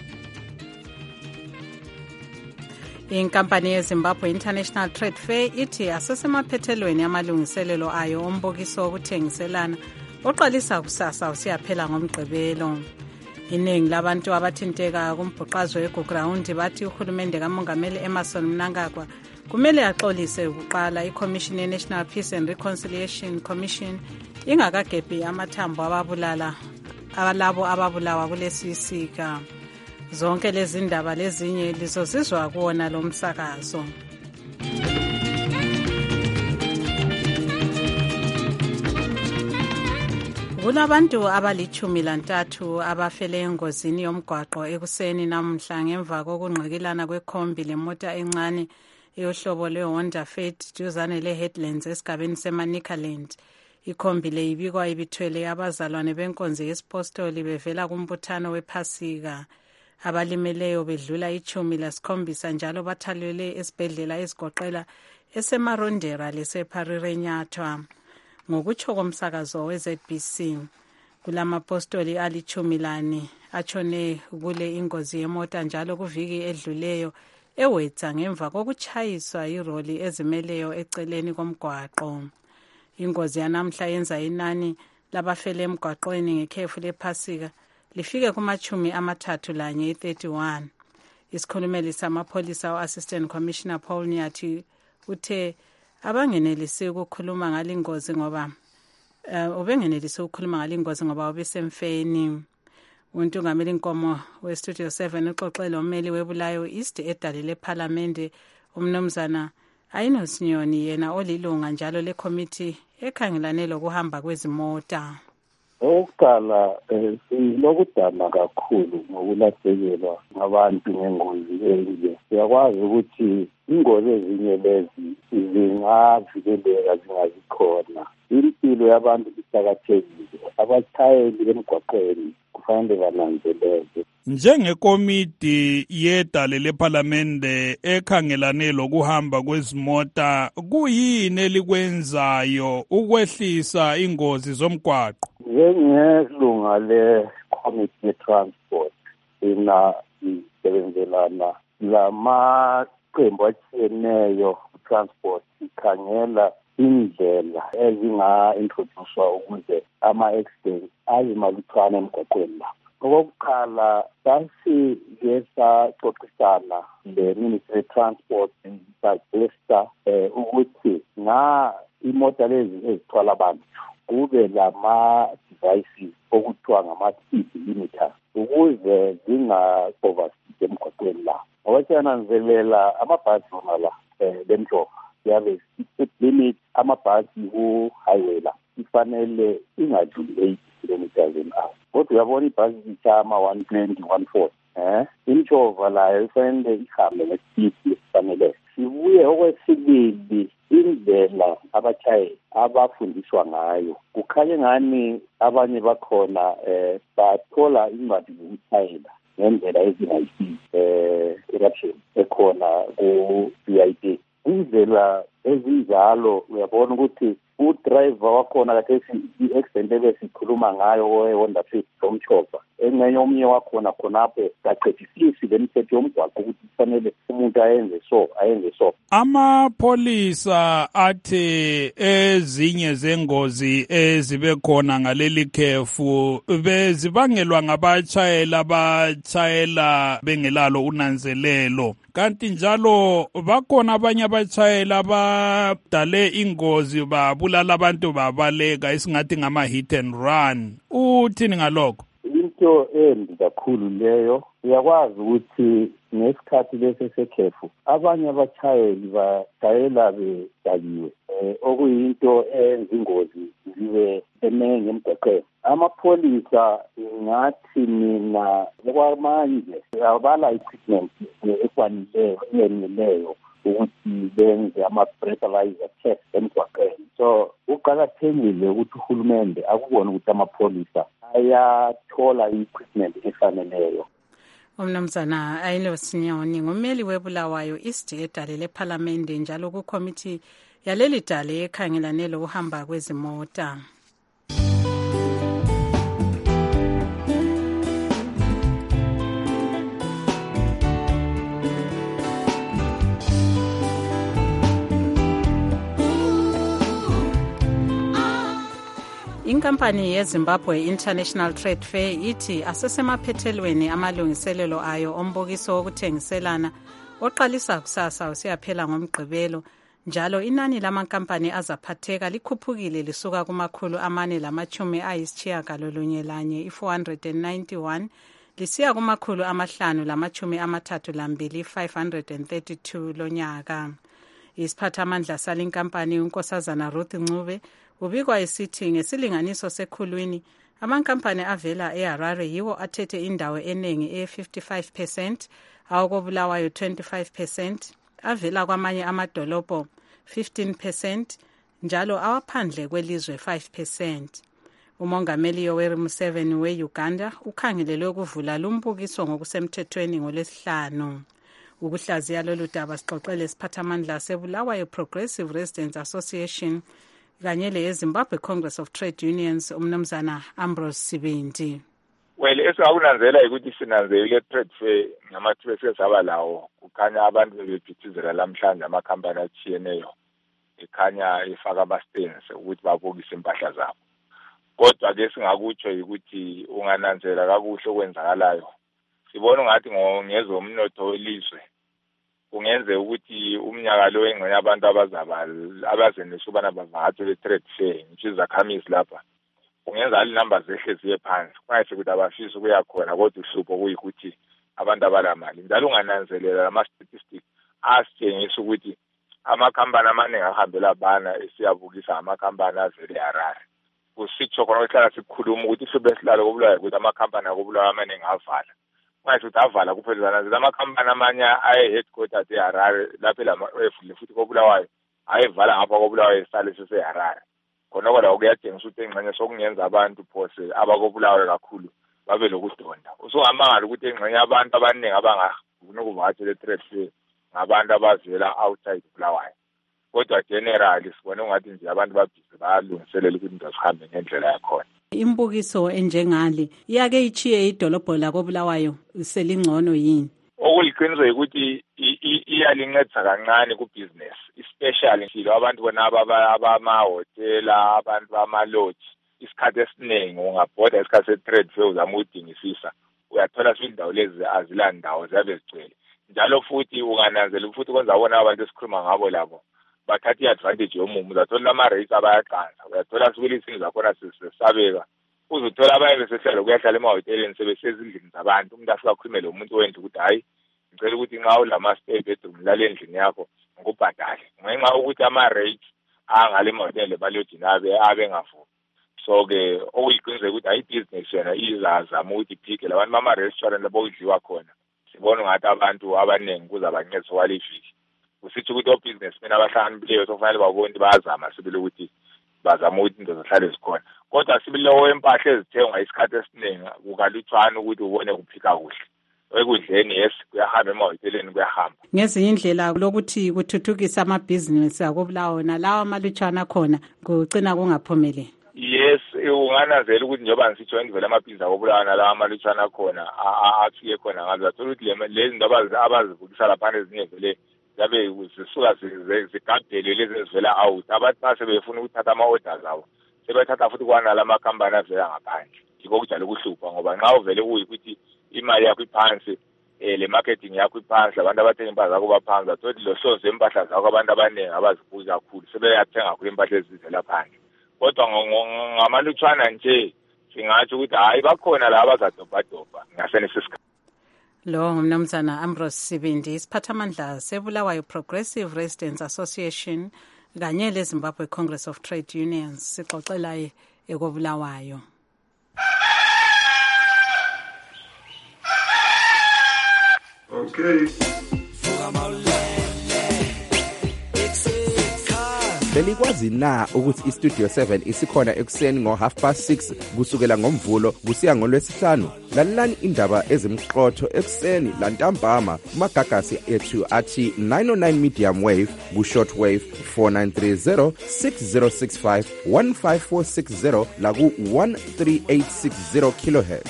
Inkampani yeZimbabwe International Trade Fair ithi asesemaphethelweni amalungiselelo ayo ombukiso wokuthengiselana oqalisa kusasa usiyaphela ngomgqibelo. Iningi labantu abathinteka kumbhuqazo weGugurawundi bathi uhulumende kaMongameli Emmerson Mnangagwa kumele axolise ukuqala iCommission ye-National Peace and Reconciliation Commission ingakagebhi amathambo alabo ababulawa kulesi sika. Zonke lezi ndaba lezinye lizozizwa kuwona lo msakazo. Kulabantu abali-13 abafele engozini yomgwaqo ekuseni namhla ngemva kokungqikilana kwekhombi lemota encane yohlobo lwe-Honda Fit duzane le-Headlands esigabeni seManicaland. Ikhombi le ibikwa ibithwele abazalwane benkonzo yesipostoli bevela kumbuthano wephasika. Abalimeleyo bedlula 17 njalo bathalelwe esibhedlela ezigoqela eseMarondera leseParirenyatwa. Ngokutsho komsakazo we-ZBC, kulamapostoli ali-10 atshone kule ingozi yemota njalo kuviki edluleyo ewetsa ngemva kokutshayiswa iroli ezimeleyo eceleni komgwaqo. Ingozi yanamhla yenza inani labafele emgwaqweni ngekhefu lephasika lifike kuma-31. Isikhulumeli samapholisa u-Assistant Commissioner Paul Nyathi uthe abangenelisi ukukhuluma ngalingozi ngoba ubesemfeni. Untungameli Nkomo we-Studio 7 uxoxele ummeli webulayo East edale lephalamende umnumzana Ainos Nyoni yena olilunga njalo lekomiti ekhangelane lokuhamba kwezimota. Okokuqala sinokudana kakhulu ngokulahlekelwa ngabantu ngengozi enje. Siyakwazi ukuthi ingozi ezinye lezi zingavikeleka zingazikhona. Impilo yabantu iqakathekile. Abatshayeli emgwaqweni kufanele bananzeleke. Njengekomiti yedale lephalamende ekhangelane lokuhamba kwezimota, kuyini elikwenzayo ukwehlisa ingozi zomgwaqo? Njengelunga le-Committee ye-Transport sisebenzelana lamaqembu atshiyeneyo transport ikhangela indlela ezinga-introducwa ukuze ama-accidents azimalutshwana emgwaqweni la. Okokuqala sasike saxoxisana le-Ministry of-Transport sasuggesta ukuthi imota lezi ezithwala abantu kube lama-devices okuthiwa ngama-speed limiters ukuze zinga-overspeed emgwaqweni la. Ngoba siyananzelela amabhasi wona la lemjova yabe speed limit amabhasi ku-highway la ifanele ingadluli 8 kilometers an hour. Kodwa uyabona ibhasi zitshama 120, 140. Imjova layo ifanele ihambe ngespeed esifanele. Sibuye okwesibili indlela abatshayeli abafundiswa ngayo. Kukhanye ngani abanye bakhona bathola incwadi zokutshayela ngendlela ezingayisizi eruption ekhona ku-BID. indlela ezinjalo uyabona ukuthi udriver wakhona kathesi i-accident ebesikhuluma ngayo owe-Honda Fit somchopha engxenye omunye wakhona khonapho kaqedisisi le mithetho yomgwaqo ukuthi kufanele umuntu ayenze so. Amapholisa athe ezinye zengozi ezibe khona ngaleli khefu bezibangelwa ngabatshayeli abatshayela bengelalo unanzelelo, kanti njalo bakhona abanye abatshayeli abadale ingozi babulala abantu babaleka esingathi ngama-hit and run. Uthini ngalokho? Into embi kakhulu leyo. Uyakwazi ukuthi ngesikhathi lesi sekhefu abanye abatshayeli batshayela bedakiwe, okuyinto eyenza ingozi zibe eningi emgwaqeni. Amapholisa ngathi mina okwamanje abala equipment ekwaneleyo ukuthi benze ama-breathalyzer test emgwaqeni. So uqakathekile ukuthi uhulumende akubone ukuthi amapholisa ayathola i-equipment efaneleyo. Umnumzana Ayilo Sinyoni ngumeli weBulawayo East edale lePhalamende njalo kukomiti yaleli dale ekhangelane lokuhamba kwezimota. Inkampani yeZimbabwe International Trade Fair ithi asesemaphethelweni amalungiselelo ayo ombukiso wokuthengiselana oqalisa kusasa usiyaphela ngomgqibelo, njalo inani lamankampani azaphatheka likhuphukile lisuka ku491 491 lisiya ku532 532 lonyaka. Isiphathamandla salinkampani uNkosazana Ruth Ncube ubikwa esithi ngesilinganiso sekhulwini amankampani avela eHarare yiwo athethe indawo eningi e55%, awokobulawayo 25%, avela kwamanye amadolobho 15%, njalo awaphandle kwelizwe 5%. Umongameli Yoweri Museveni weUganda ukhangelelwe ukuvula lumbukiso ngokusemthethweni ngoLwesihlanu. Ukuhlaziya lolu daba sixoxele isiphathamandla seBulawayo Progressive Residents Association kanye leZimbabwe Congress of Trade Unions umnumzana Ambrose Sibindi. Well, esingakunanzela ukuthi sinanzelile trade fair ngamathuba esesaba lawo kukhanya abantu bephithizela lamhlanje amakhampani atshiyeneyo ekhanya ifaka ama-stands ukuthi babukise impahla zabo. Kodwa ke singakutsho ukuthi ungananzela kakuhle okwenzakalayo. Sibona ngathi ngezomnotho welizwe kungenze ukuthi umnyaka lo engxenye abantu abazenisa ubana bavakathe le-trade fair nje izakhamisi lapha kungenza ali-number zehle ziye phansi, kungayise ukuthi abafisi ukuya khona kodwa uhlupho kuyikuthi abantu abalamali. Njalo ungananzelela ama-statistic asitshengisa ukuthi amakhampani amaningi ahambela abana esiyabukisa amakhampani avele eHarare. Kusitsho khona kuhlala sikhuluma ukuthi ihlupho esilalo kobulawayo ukuthi amakhampani akobulawayo amaningi avala. Kungayise ukuthi avala kuphela amakhampani amanye aye-headquarters eHarare lapho futhi kobulawayo ayevala ngapha kobulawayo esale seseHarare. Khonoko la kuyatshengisa ukuthi engxenye sokungenza abantu phose abakobulawayo kakhulu babe lokudonda. Usungamangala ukuthi engxenye abantu abaningi abangafuna ukuvakatshela e-trade fair ngabantu abavela outside Bulawayo. Kodwa generally sibone ungathi nje abantu babhizi bayalungiselela ukuthi into zihambe ngendlela yakhona. Imbukiso enjengale iyake ichiye idolobho lakobulawayo selingcono yini? Okuliqiniso ukuthi iyalincedisa kancane ku-business, especially njalo abantu bona abamahotela, abantu bama-lodge. Isikhathi esiningi ungabhoda isikhathi se-trade fair uzama ukudingisisa, uyathola indawo lezi azilandawo ziyabe zigcwele. Njalo futhi ungananzela futhi kwenza bona abantu esikhuluma ngabo labo bathatha i-advantage yomumo. Uzathola ama-rates abayaqansa, uyathola sibili izinto zakhona sisabeka. Uzothola abanye besehlala kuyahlala emahoteleni sebesezindlini zabantu, umuntu afika akhulumele umuntu wendlu ukuthi hayi ngicela ukuthi nxa ulama-spare bedroom lale endlini yakho ngikubhadale. Ngenxa ukuthi ama-rates angale emahotele balojini abe ngavumi. So-ke okuyiqiniseka ukuthi hayi ibhizinesi yona izazama ukuthi iphike labantu bama-restaurant lapho kudliwa khona. Sibona ngathi abantu abaningi kuzabancedisa kwaliviki. Kusitsho ukuthi obhizinesi mina abahlakaniphileyo sokufanele babone bayazama sibili ukuthi bazama ukuthi into zihlale zikhona. Kodwa sibili lewo empahla ezithengwa isikhathi esiningi kukalutshwana ukuthi ubone kuphika kuhle. ekudleni yes kuyahamba emahoteleni kuyahamba. Ngezinye indlela lokuthi kuthuthukisa amabhizinisi akubulawo nalawa amalutshwana khona kugcina kungaphumeleli. Yes, ungananzela ukuthi njengoba ngisitsho indlela amabhizinisi akubulawa nalawa amalutshwana khona afike khona ngazo athola ukuthi lezi zinto abazivukisa laphana ezinye vele zabe zisuka zigabhele lezi ezivela out. Abantu base befuna ukuthatha ama-orders abo sebethatha futhi kwanala amakhampani avela ngaphandle. Yiko kujalo kuhlupha ngoba nxa uvele kuyikuthi imali yakho iphansi le marketing yakho iphansi abantu abathenga impahla zakho baphansi athola lo hlonze impahla zakho abantu abaningi abazibuki kakhulu sebeyathenga kakhulu impahla ezivela phandle. Kodwa ngamalutshwana nje singatsho ukuthi hayi bakhona la abazadobhadobha ngasenesikhathi. Lo ngumnumzana Ambrose Sibindi, isiphathamandla seBulawayo Progressive Residents Association kanye leZimbabwe Congress of Trade Unions sixoxela ekobulawayo. Okay. Belikwazi na ukuthi iStudio 7 isikhona ekuseni ngo6:30 kusukela ngomvulo kusiya ngolwesihlanu? Lalelani indaba ezimqotho ekuseni lantambama kumagagasi ethu athi 909 medium wave ku-short wave 4930 6065 15460 la ku-13860 kilohertz.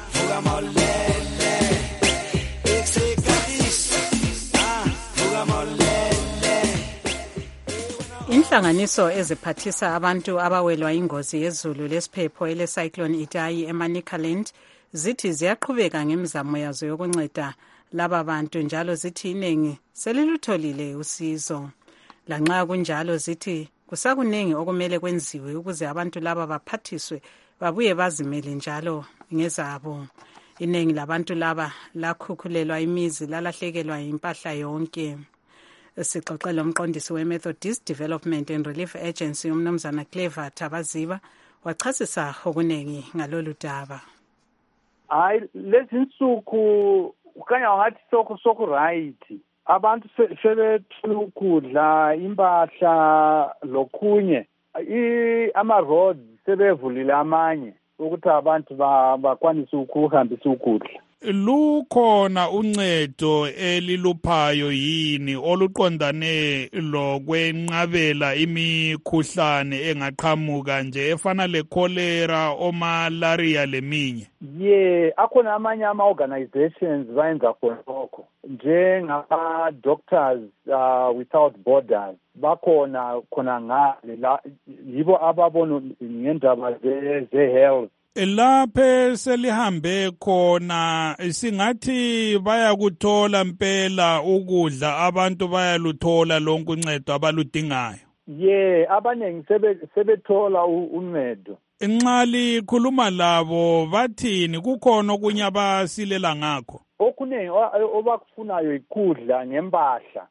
Inhlanganiso eziphathisa abantu abawelwa ingozi yezulu lesiphepho ele-cyclone Idai eManicaland zithi ziyaqhubeka ngemizamo yazo yokunceda laba bantu njalo zithi iningi selilutholile usizo. Lanxa kunjalo zithi kusakuningi okumele kwenziwe ukuze abantu laba baphathiswe babuye bazimele njalo ngezabo. Iningi labantu laba lakhukhulelwa imizi lalahlekelwa impahla yonke. Sixoxela umqondisi we-Methodist Development and Relief Agency umnumzana Clever Tabaziba wachasisa okunengi ngalolu daba. Hayi lezi nsuku ukanya ngathi soku right. Abantu sebethola ukudla, impahla lokunye. Ama roads sebevulile amanye ukuthi abantu bakwanise ukuhambisa ukudla. Lukhona uncedo eliluphayo yini oluqondane lokwenqabela imikhuhlane engaqhamuka nje efana le-cholera, omalaria leminye? Akhona amanye ama-organizations bayenza khonokho njengama-Doctors Without Borders bakhona khona ngale yibo ababona ngendaba ze-health. Laphe selihambe khona singathi bayakuthola mpela ukudla abantu bayaluthola lonke uncedo abaludingayo. Abanengi sebethola uncedo. Nxa likhuluma labo bathini kukhona okunye abasilela ngakho? Okunengi obakufunayo ikudla ngempahla.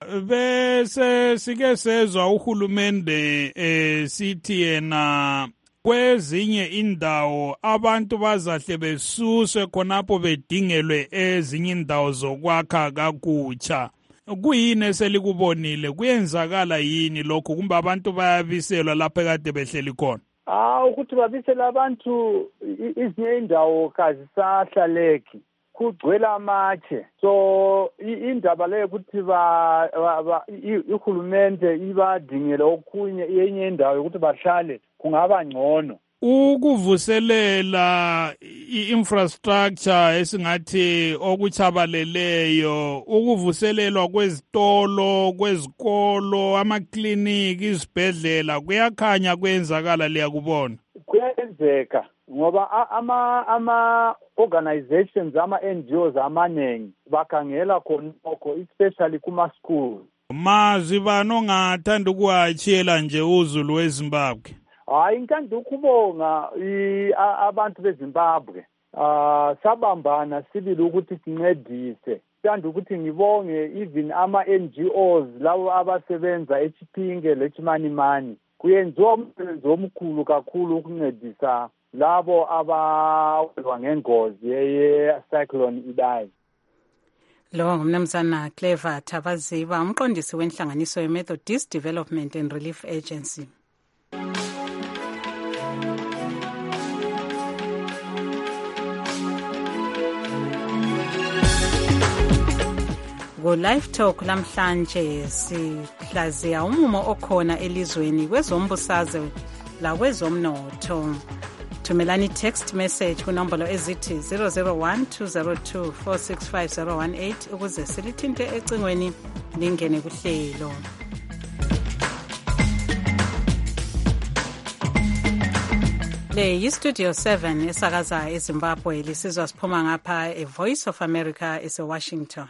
Bese sike sezwa uhulumende sithi yena kwezinye indawo abantu bazahle besuswe khonapho bedingelwe ezinye indawo zokwakha kakutsha. Kuyini eselikubonile? Kuyenzakala yini lokho kumbe abantu bayabiselwa lapho kade behleli khona? Ukuthi babisela abantu izinye indawo kazisahlaleki kugcwela amatshe. So indaba leyo ukuthi ihulumende ibadingele okunye yenye indawo ukuthi bahlale kungaba ngcono. Ukuvuselela i-infrastructure esingathi okuchabaleleyo, ukuvuselelwa kwezitolo, kwezikolo, amakliniki, izibhedlela kuyakhanya kwenzakala liyakubona? Kuyenzeka ngoba ama-organizations, ama-NGOs amanengi bakhangela khonokho especially kuma-school. Mazwi bani ongathanda ukuwatshiyela nje uzulu weZimbabwe? Ngithanda ukubonga abantu beZimbabwe. Sabambana sibili ukuthi sincedise. Ngithanda ukuthi ngibonge even ama-NGOs lawo abasebenza eChipinge leChimanimani. Kuyenziwa umsebenzi omkhulu kakhulu ukuncedisa labo abawelwa ngengozi ye-cyclone Idai. Lo ngumnumzana Clever Tabaziba, umqondisi wenhlanganiso ye-Methodist Development and Relief Agency. Ku-Live Talk lamhlanje sihlaziya umumo okhona elizweni kwezombusazwe lakwezomnotho. Thumelani text message kunombolo ezithi 001-202-465-018 ukuze silithinte ecingweni lingene kuhlelo. Le yi-Studio 7 esakaza eZimbabwe lisizwa siphuma ngapha e-Voice of America ese-Washington.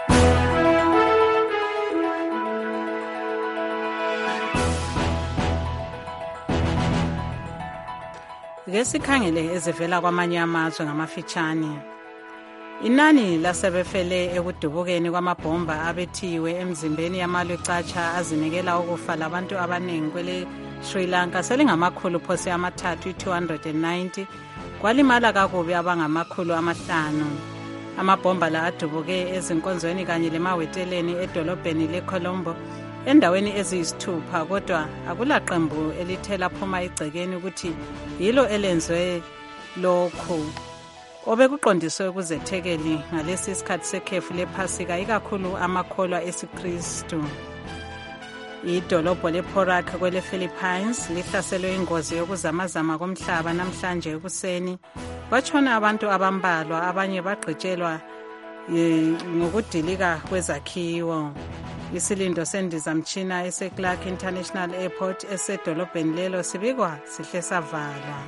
Ke sikhangele ezivela kwamanye amazwe ngamafitshane. Inani lasebefele ekudubukeni kwamabhomba abethiwe emzimbeni yamalwecatsha azinikela ukufa labantu abaningi kwele Sri Lanka selingamakhulu phose amathathu 290 kwalimala kakubi abangamakhulu 500. Amabhomba la adubuke ezinkonzweni kanye lemaweteleni edolobheni leColombo endaweni eziyisithupha kodwa akulaqembu elithela phuma igcekeni ukuthi yilo elenzwe lokhu. Obekuqondiswe ukuzethekeli ngalesi sikhathi sekhefu lephasika ikakhulu amakholwa esiKristu. Idolobho lePorak kwele Philippines lihlaselwe ingozi yokuzamazama komhlaba namhlanje ekuseni. Batshona abantu abambalwa abanye bagqitshelwa ngokudilika kwezakhiwo. Isilindo sendizamtshina eseClark International Airport esedolobheni lelo sibikwa sihle savalwa.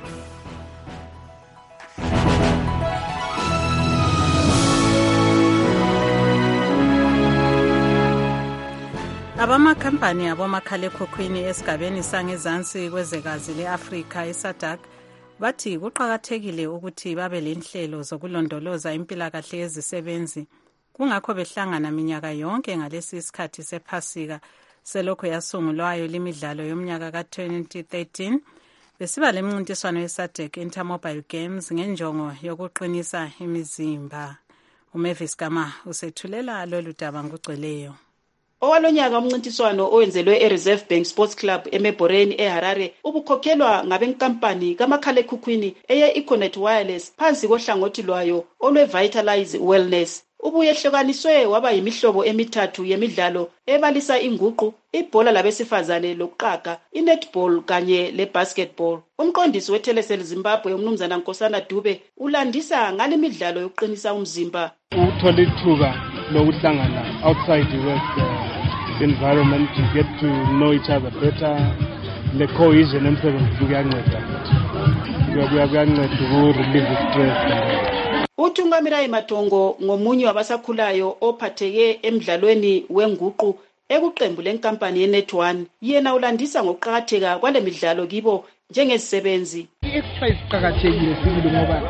Abamakhampani abomakhalekhukhwini esigabeni sangezansi kwezwekazi le-Afrika iSADC bathi kuqakathekile ukuthi babe lenhlelo zokulondoloza impilakahle yezisebenzi. Kungakho behlangana minyaka yonke ngalesi isikhathi sephasika selokho yasungulwayo limidlalo yomnyaka ka-2013 besiba lemncintiswano yeSADC Intermobile Games ngenjongo yokuqinisa imizimba. uMavis Gama usethulela lolu daba ngokugcweleyo. Owalonyaka umncintiswano owenzelwe eReserve Bank Sports Club eMeboreni eHarare ubukhokhelwa ngabenkampani kamakhalekhukhwini eye-Econet Wireless phansi kohlangothi lwayo olwe-Vitalize Wellness. Ubuyehlukaniswe waba yimihlobo emithathu yemidlalo ebalisa inguqu, ibhola labesifazane lokuqaga, inetball kanye lebasketball. Umqondisi weTelecel Zimbabwe umnumzana Nkosana Dube ulandisa ngale midlalo yokuqinisa umzimba. Uthola ithuba lokuhlangana outside the work environment to get to know each other better. Le cohesion emsebenzini kuyanceda. Kuyanceda uku-relieve stress. UThungamirai Matongo ngomunye wabasakhulayo ophatheke emidlalweni wenguqu ekuqembu lenkampani yeNet1. Yena ulandisa ngokuqakatheka kwale midlalo kibo njengezisebenzi. I-exercise iqakathekile sibili ngoba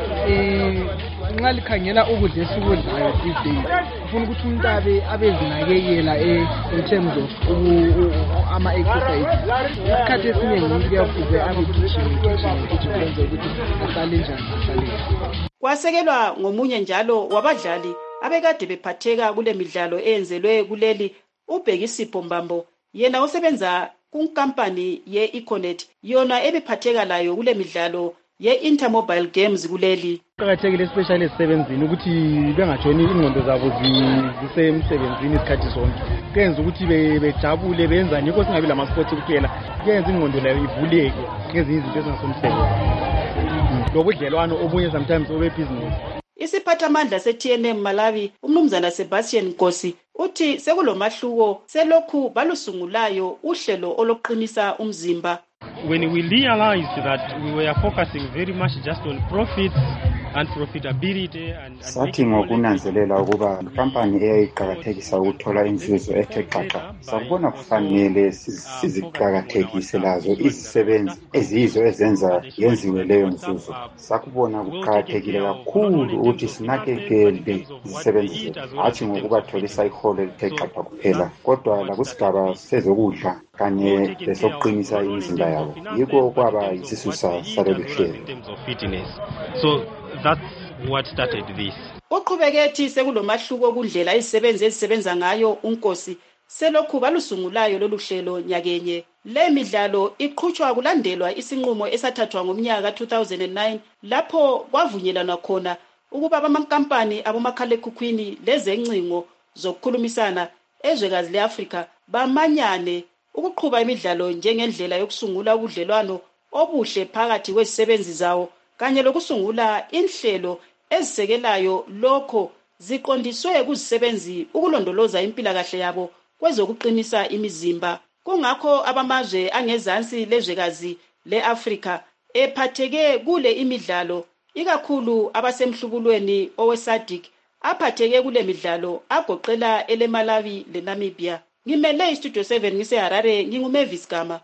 nxa likhangela ukudla esikudlayo these days ufuna ukuthi umuntu abezinakekela in terms of ama-exercise. Isikhathi esiningi umuntu kuyafuze abegijima kwenza ukuthi ahlale njani ahlale. Kwasekelwa ngomunye njalo wabadlali abekade bephatheka kule midlalo eyenzelwe kuleli uBhekisipho Mbambo. Yena usebenza kunkampani ye-Econet yona ebephatheka layo kule midlalo ye-Intermobile Games kuleli. Kuqakathekile especially esebenzini ukuthi bengatshoni ingqondo zabo zisemsebenzini isikhathi sonke. Kuyenza ukuthi bejabule benzani yikho singabi lama-sports kuphela. Kuyenza ingqondo layo ivuleke ngezinye izinto ezingasomsebenzi. Lokudlelwano obunye sometimes obe-business. Isiphathamandla se-TNM Malawi umnumzana Sebastian Nkosi uthi sekulomahluko selokhu balusungulayo uhlelo olokuqinisa umzimba. When we realized that we were focusing very much just on profits and profitability and sathi ngokunanzelela ukuba inkampani eyayiqakathekisa ukuthola inzuzo ethe xaxa sakubona kufanele siziqakathekise lazo izisebenzi eziyizo ezenza yenziwe leyo nzuzo. Sakubona kuqakathekile kakhulu ukuthi sinakekele izisebenzi zethu hathi ngokubatholisa iholo elithe xaxa kuphela kodwa lakusigaba sezokudla kanye lesokuqinisa imizimba yabo yikho kwaba yisisusa salolu hlelo. So that's what started this. Uqhubeke ethi sekulomahluko kundlela izisebenzi ezisebenza ngayo uNkosi selokhu balusungulayo lolu hlelo nyakenye. Le midlalo iqhutshwa kulandelwa isinqumo esathathwa ngomnyaka ka-2009 lapho kwavunyelana khona ukuba amankampani abomakhalekhukhwini lezencingo zokukhulumisana ezwekazi le-Afrika bamanyane ukuqhuba imidlalo njengendlela yokusungula ubudlelwano obuhle phakathi kwezisebenzi zawo kanye lokusungula inhlelo ezisekelayo lokho ziqondiswe kuzisebenzi ukulondoloza impilakahle yabo kwezokuqinisa imizimba. Kungakho abamazwe angezansi lezwekazi le-Afrika ephatheke kule imidlalo ikakhulu abasemhlubulweni oweSADC aphatheke kule midlalo agoqela eleMalawi leNamibia. Ngimele iStudio 7 ngiseHarare, nginguMavis Gama.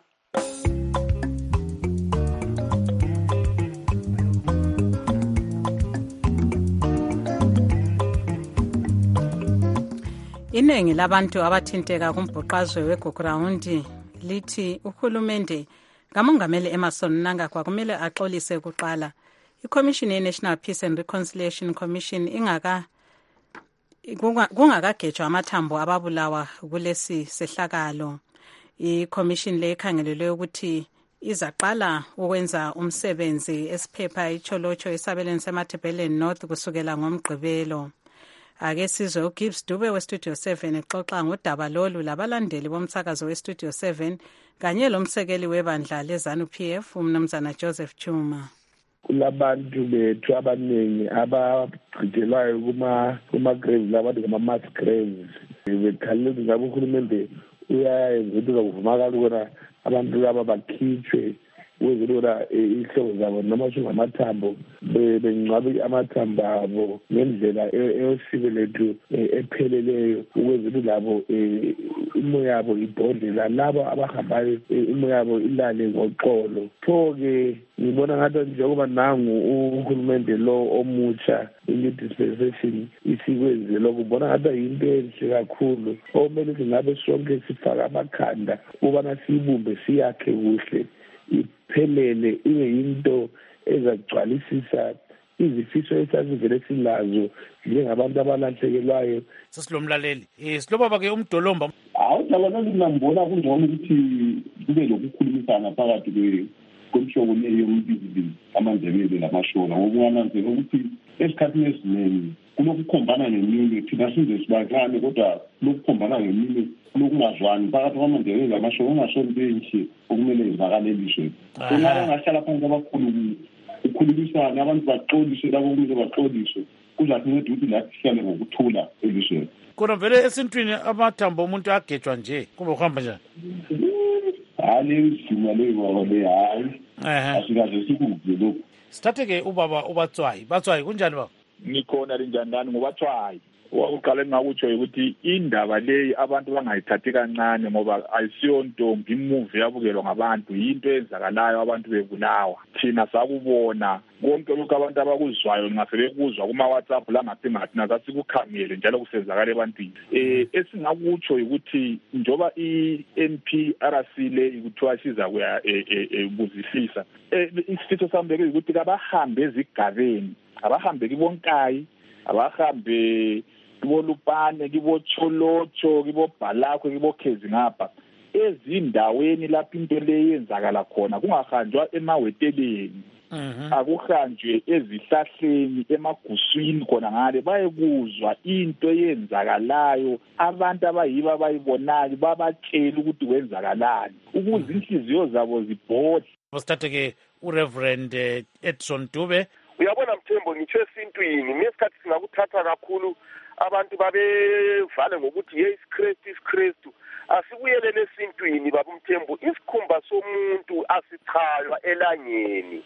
Iningi labantu abathinteka kumbhuqazwe weGogorawundi lithi uhulumende kamongameli Emmerson Mnangagwa kumele axolise kuqala iCommission ye-National Peace and Reconciliation Commission kungakagejwa amathambo ababulawa kulesi sehlakalo. ICommission le ikhangelelwe ukuthi izaqala ukwenza umsebenzi esiphepha iCholocho esabelweni seMatabeleland North kusukela ngoMgqibelo. Ake sizwe uGibbs Dube weStudio 7 exoxa ngodaba lolu labalandeli bomsakazo weStudio 7 kanye lomsekeli webandla leZANU-PF umnumzana Joseph Chuma. Kulabantu bethu abaningi abagcijelwayo kuma-graves labantu ngama-mass graves bekhalele ngabe uhulumende uyayenza ukuthi uzakuvumakala ukona abantu laba bakhitshwe ukwenzela ihlobo zabo noma singamathambo bengcwabe amathambo abo ngendlela eyosiko lethu epheleleyo ukwenzela labo imoya yabo ibhodlela labo abahambayo imoya yabo ilale ngoxolo. Pho-ke ngibona ngathi njengoba nangu uhulumende lo omutsha in dispensation isikwenze lokho ngibona ngathi yinto enhle kakhulu okumele singabe sonke sifaka amakhanda ukubana siyibumbe siyakhe kuhle iphelele ibe yinto ezagcwalisisa izifiso esasivele silazo njengabantu abalahlekelwayo. Sesilomlaleli silobaba-ke uMdolomba. Udaba ngibona kungcono ukuthi kube lokukhulumisana phakathi kwemihlobo leyo yomibili amaNdebele lamashona ngoba ungananzela ukuthi esikhathini esiningi kulokukhombana ngeminwe thina size sibancane kodwa lokukhombana ngeminwe lokungazwani phakathi kwamaNdebele lamashona ungasoni benshi okumele izivakaleliswe. Kungabe ngahlala phansi abakhulu ukukhulumisana abantu baxoliswe labo kumele baxoliswe kuzasinceda ukuthi lathi sihlale ngokuthula elizweni. Kodwa vele esintwini amathambo omuntu agejwa nje kumbe kuhamba njani? Izima leyo baba le hayi asikaze sikuzwe lokho. Sithathe-ke ubaba uBatswayi. Batswayi kunjani baba? Nikhona linjani ngoBatswayi? Wakuqala engakutsho ukuthi indaba leyi abantu bangayithathi kancane ngoba ayisiyonto ngimuvi yabukelwa ngabantu yinto eyenzakalayo abantu bebulawa. Thina sakubona konke lokho abantu abakuzwayo ngasebekuzwa kuma-WhatsApp langaphi ngathi nasasikukhangele njalo kusenzakala ebantwini. Esingakutsho ukuthi njoba i-NPRC le kuthiwa sizakuya buzisisa isifiso sami beke ukuthi kabahambe ezigabeni abahambe kibonkayi abahambe kiboLupane kiboCholocho kiboBhalakwe kiboKhezi ngapha ezindaweni lapho into le yenzakala khona kungahanjwa emaweteleni akuhanjwe ezihlahleni emaguswini khona ngale bayekuzwa into eyenzakalayo abantu abayiba bayibonayo babatshela ukuthi kwenzakalani ukuze inhliziyo zabo zibhodle. Sithathe-ke uReverend Edson Dube. Uyabona Mthembo ngitsho esintwini ngesikhathi singakuthatha kakhulu abantu babevale ngokuthi isikrestu asibuyelele esintwini baba Mthembo isikhumba somuntu asichaywa elangeni.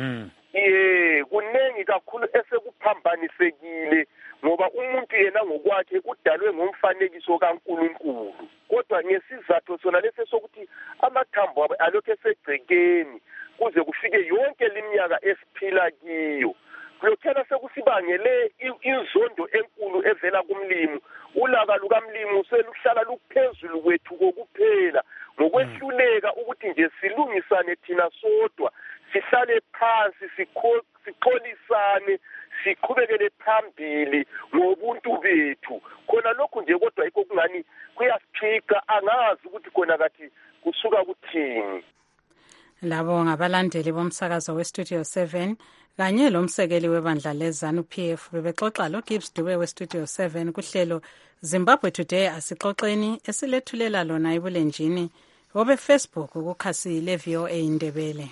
Kunengi kakhulu esekuphambanisekile ngoba umuntu yena ngokwakhe udalwe ngomfanekiso kaNkulunkulu kodwa ngesizathu sona lesi sokuthi amathambo alokho esegcekeni kuze kufike yonke leminyaka esiphila kiyo kuyothela sekusibangele inzondo enkulu evela kumlimi ulaka lukamlimi seluhlala luphezulu kwethu kokuphela ngokwehluleka ukuthi nje silungisane thina sodwa sihlale phansi sixolisane siqhubekele phambili ngobuntu bethu khona lokhu nje kodwa yikho kungani kuyasiphika angazi ukuthi khona kathi kusuka kuthini. Labo ngabalandeli bomsakazo weStudio 7 kanye lomsekeli webandla leZANU PF bebexoxa loGibbs Dube weStudio 7 kuhlelo Zimbabwe Today asixoxeni esilethulela lona ebulenjini obe Facebook kukhasi le VOA Indebele.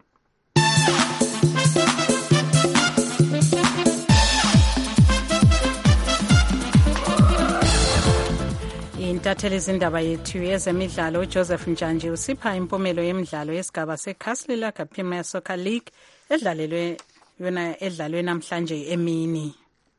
Intatheli izindaba yethu yezemidlalo uJoseph Njanji usipha impumelo yemidlalo yesigaba seKhaslila Premier Soccer League edlalwe namhlanje emini.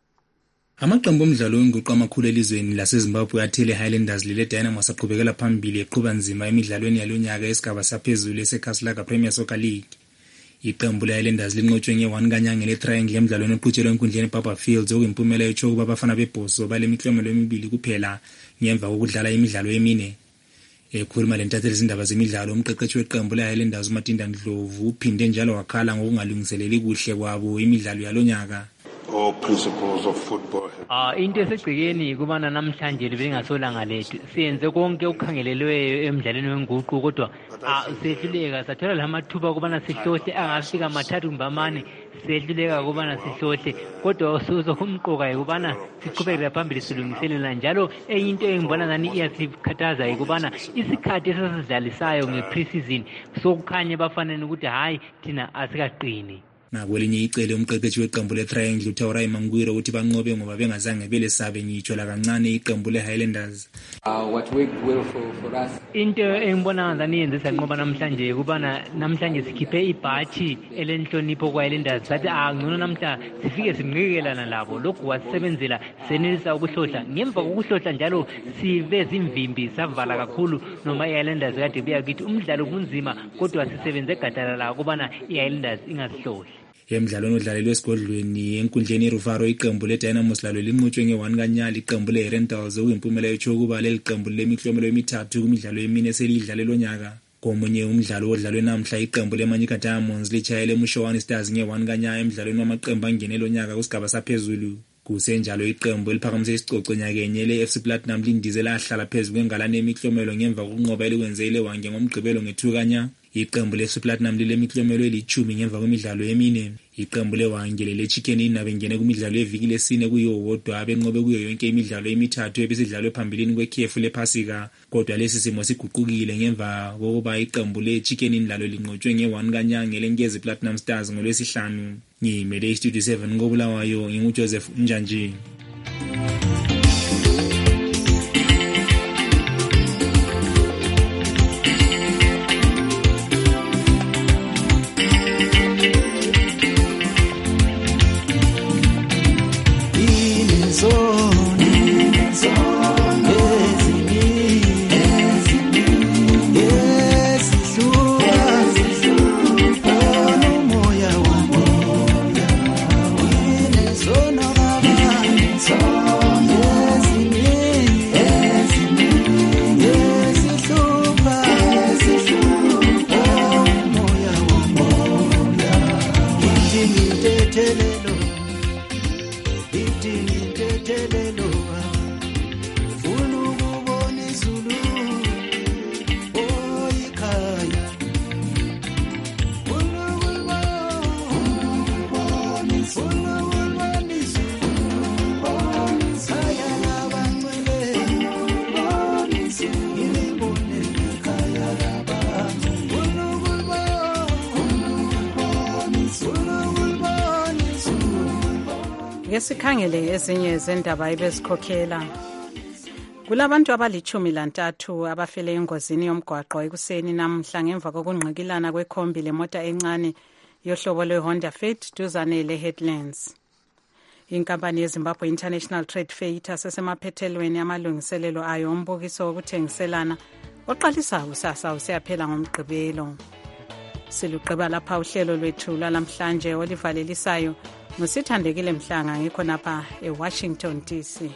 Amaqembu omdlalo wenguqu amakhulu elizweni laseZimbabwe athele Highlanders lile Dynamos aqhubekela phambili eqhuba nzima emidlalweni yalonyaka yesigaba saphezulu seKhaslila Premier Soccer League. Iqembu le-Highlanders linqotshwe nge-1 kanyanga le-triangle emdlalweni oqhutshelwe enkundleni eBaba Fields okuyimpumela etsho ukuba abafana bebhoso balemiklomelo emibili kuphela ngemva kokudlala imidlalo emine. Ekhuluma lentatheli izindaba zemidlalo umqeqeshi weqembu le-Highlanders uMatinda Ndlovu uphinde njalo wakhala ngokungalungiseleli kuhle kwabo imidlalo yalonyaka. All principles of football. Into esegcikeni kubana namhlanje bengasolanga lethu siyenze konke okukhangelelweyo emidlalweni wenguqu kodwa sehluleka sathola lamathuba kubana sihlohle angafika mathathu mbamane sehluleka kubana sihlohle kodwa uzokumqoka kubana siqhubekele phambili silungiselela njalo into engibona ngani iyasikhathaza kubana isikhathi esasidlalisayo nge-pre-season sokukhanya bafanele ukuthi hayi thina asikaqini. Nakwelinye icele umqeqeshi weqembu le-Triangle uThawurai Mangwiro uthi banqobe ngoba bengazange belesabe ngitsho la kancane iqembu le-Highlanders. What worked well for us. Into engibona ngani yenze sanqoba namhlanje kubana namhlanje sikhiphe ibhathi elenhlonipho kwa-Highlanders bathi ngcono namhla sifike simnqikelana labo lokhu wasebenzela senelisa ukuhlohla ngemva kokuhlohla njalo siveze imvimbi savala kakhulu noma i-Highlanders kade buya kithi umdlalo kunzima kodwa sisebenze gadalala kubana i-Highlanders ingasihlohli. Emidlalweni odlalelwe esigodlweni enkundleni iRuvaro iqembu leDynamos lalo linqotshwe nge-1 kanyali iqembu leRentals okuyimpumela etsho ukuba leli qembu lemiklomelo emithathu kumidlalo emine eselidlale lonyaka. Komunye umdlalo odlalwe namhla iqembu leManyika Diamonds litshayele eMushowani Stars nge-1 kanyaya emidlalweni wamaqembu angene lonyaka kusigaba saphezulu. Kusenjalo iqembu eliphakamise isicoco nyakenye le-FC Platinum lindize lahlala phezu kwengalane emiklomelo ngemva kokunqoba elikwenze iLewange ngomgqibelo nge-2 kanya. Iqembu le-FC Platinum lilemiklomelo eli-10 ngemva kwemidlalo emine. Iqembu leWange le-Chicken Inn bengene kumidlalo yeviki lesine kuyiwodwa abenqobe kuyo yonke imidlalo emithathu ebisidlalwe phambilini kwekhefu lephasika. Kodwa lesi simo siguqukile ngemva kokuba iqembu le-Chicken Inn lalo linqotshwe nge-1 kanyanga leNkezi Platinum Stars ngolwesihlanu. Ngimele iStudio 7 koBulawayo nginguJoseph Njanji. Ngesikhangele ezinye zendaba ebezikhokhela. Kulabantu abali-13 abafele engozini yomgwaqo ekuseni namhla ngemva kokungqikilana kwekhombi lemota encane yohlobo lweHonda Fit duzane leHeadlands. Inkampani yeZimbabwe International Trade Fair ithasesemaPhethelweni amalungiselelo ayo ombukiso wokuthengiselana oqalisa kusasa usiyaphela ngomgqibelo. Siluqeba lapha uhlelo lwethu lalamhlanje olivalelisayo Musithandekile Mhlanga ngikho napha eWashington DC.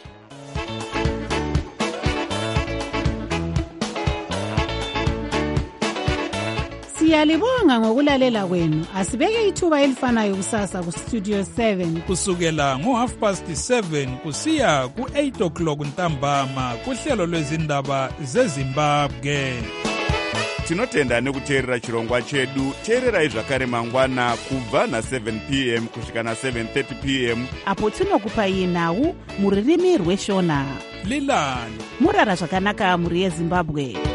Siyalibonga ngokulalela kwenu. Asibeke ithuba elifanayo kusasa ku Studio 7 kusukela ngo7:30 kusiya ku8 o'clock ntambama kuhlelo lwezindaba zeZimbabwe. tinotenda nekuteerera chirongwa chedu. teererai zvakare mangwana kubva na7 p.m. kusvika na7:30 p.m. apo tinokupai nhau mururimi rweshona. lilani murara zvakanaka mhuri yezimbabwe.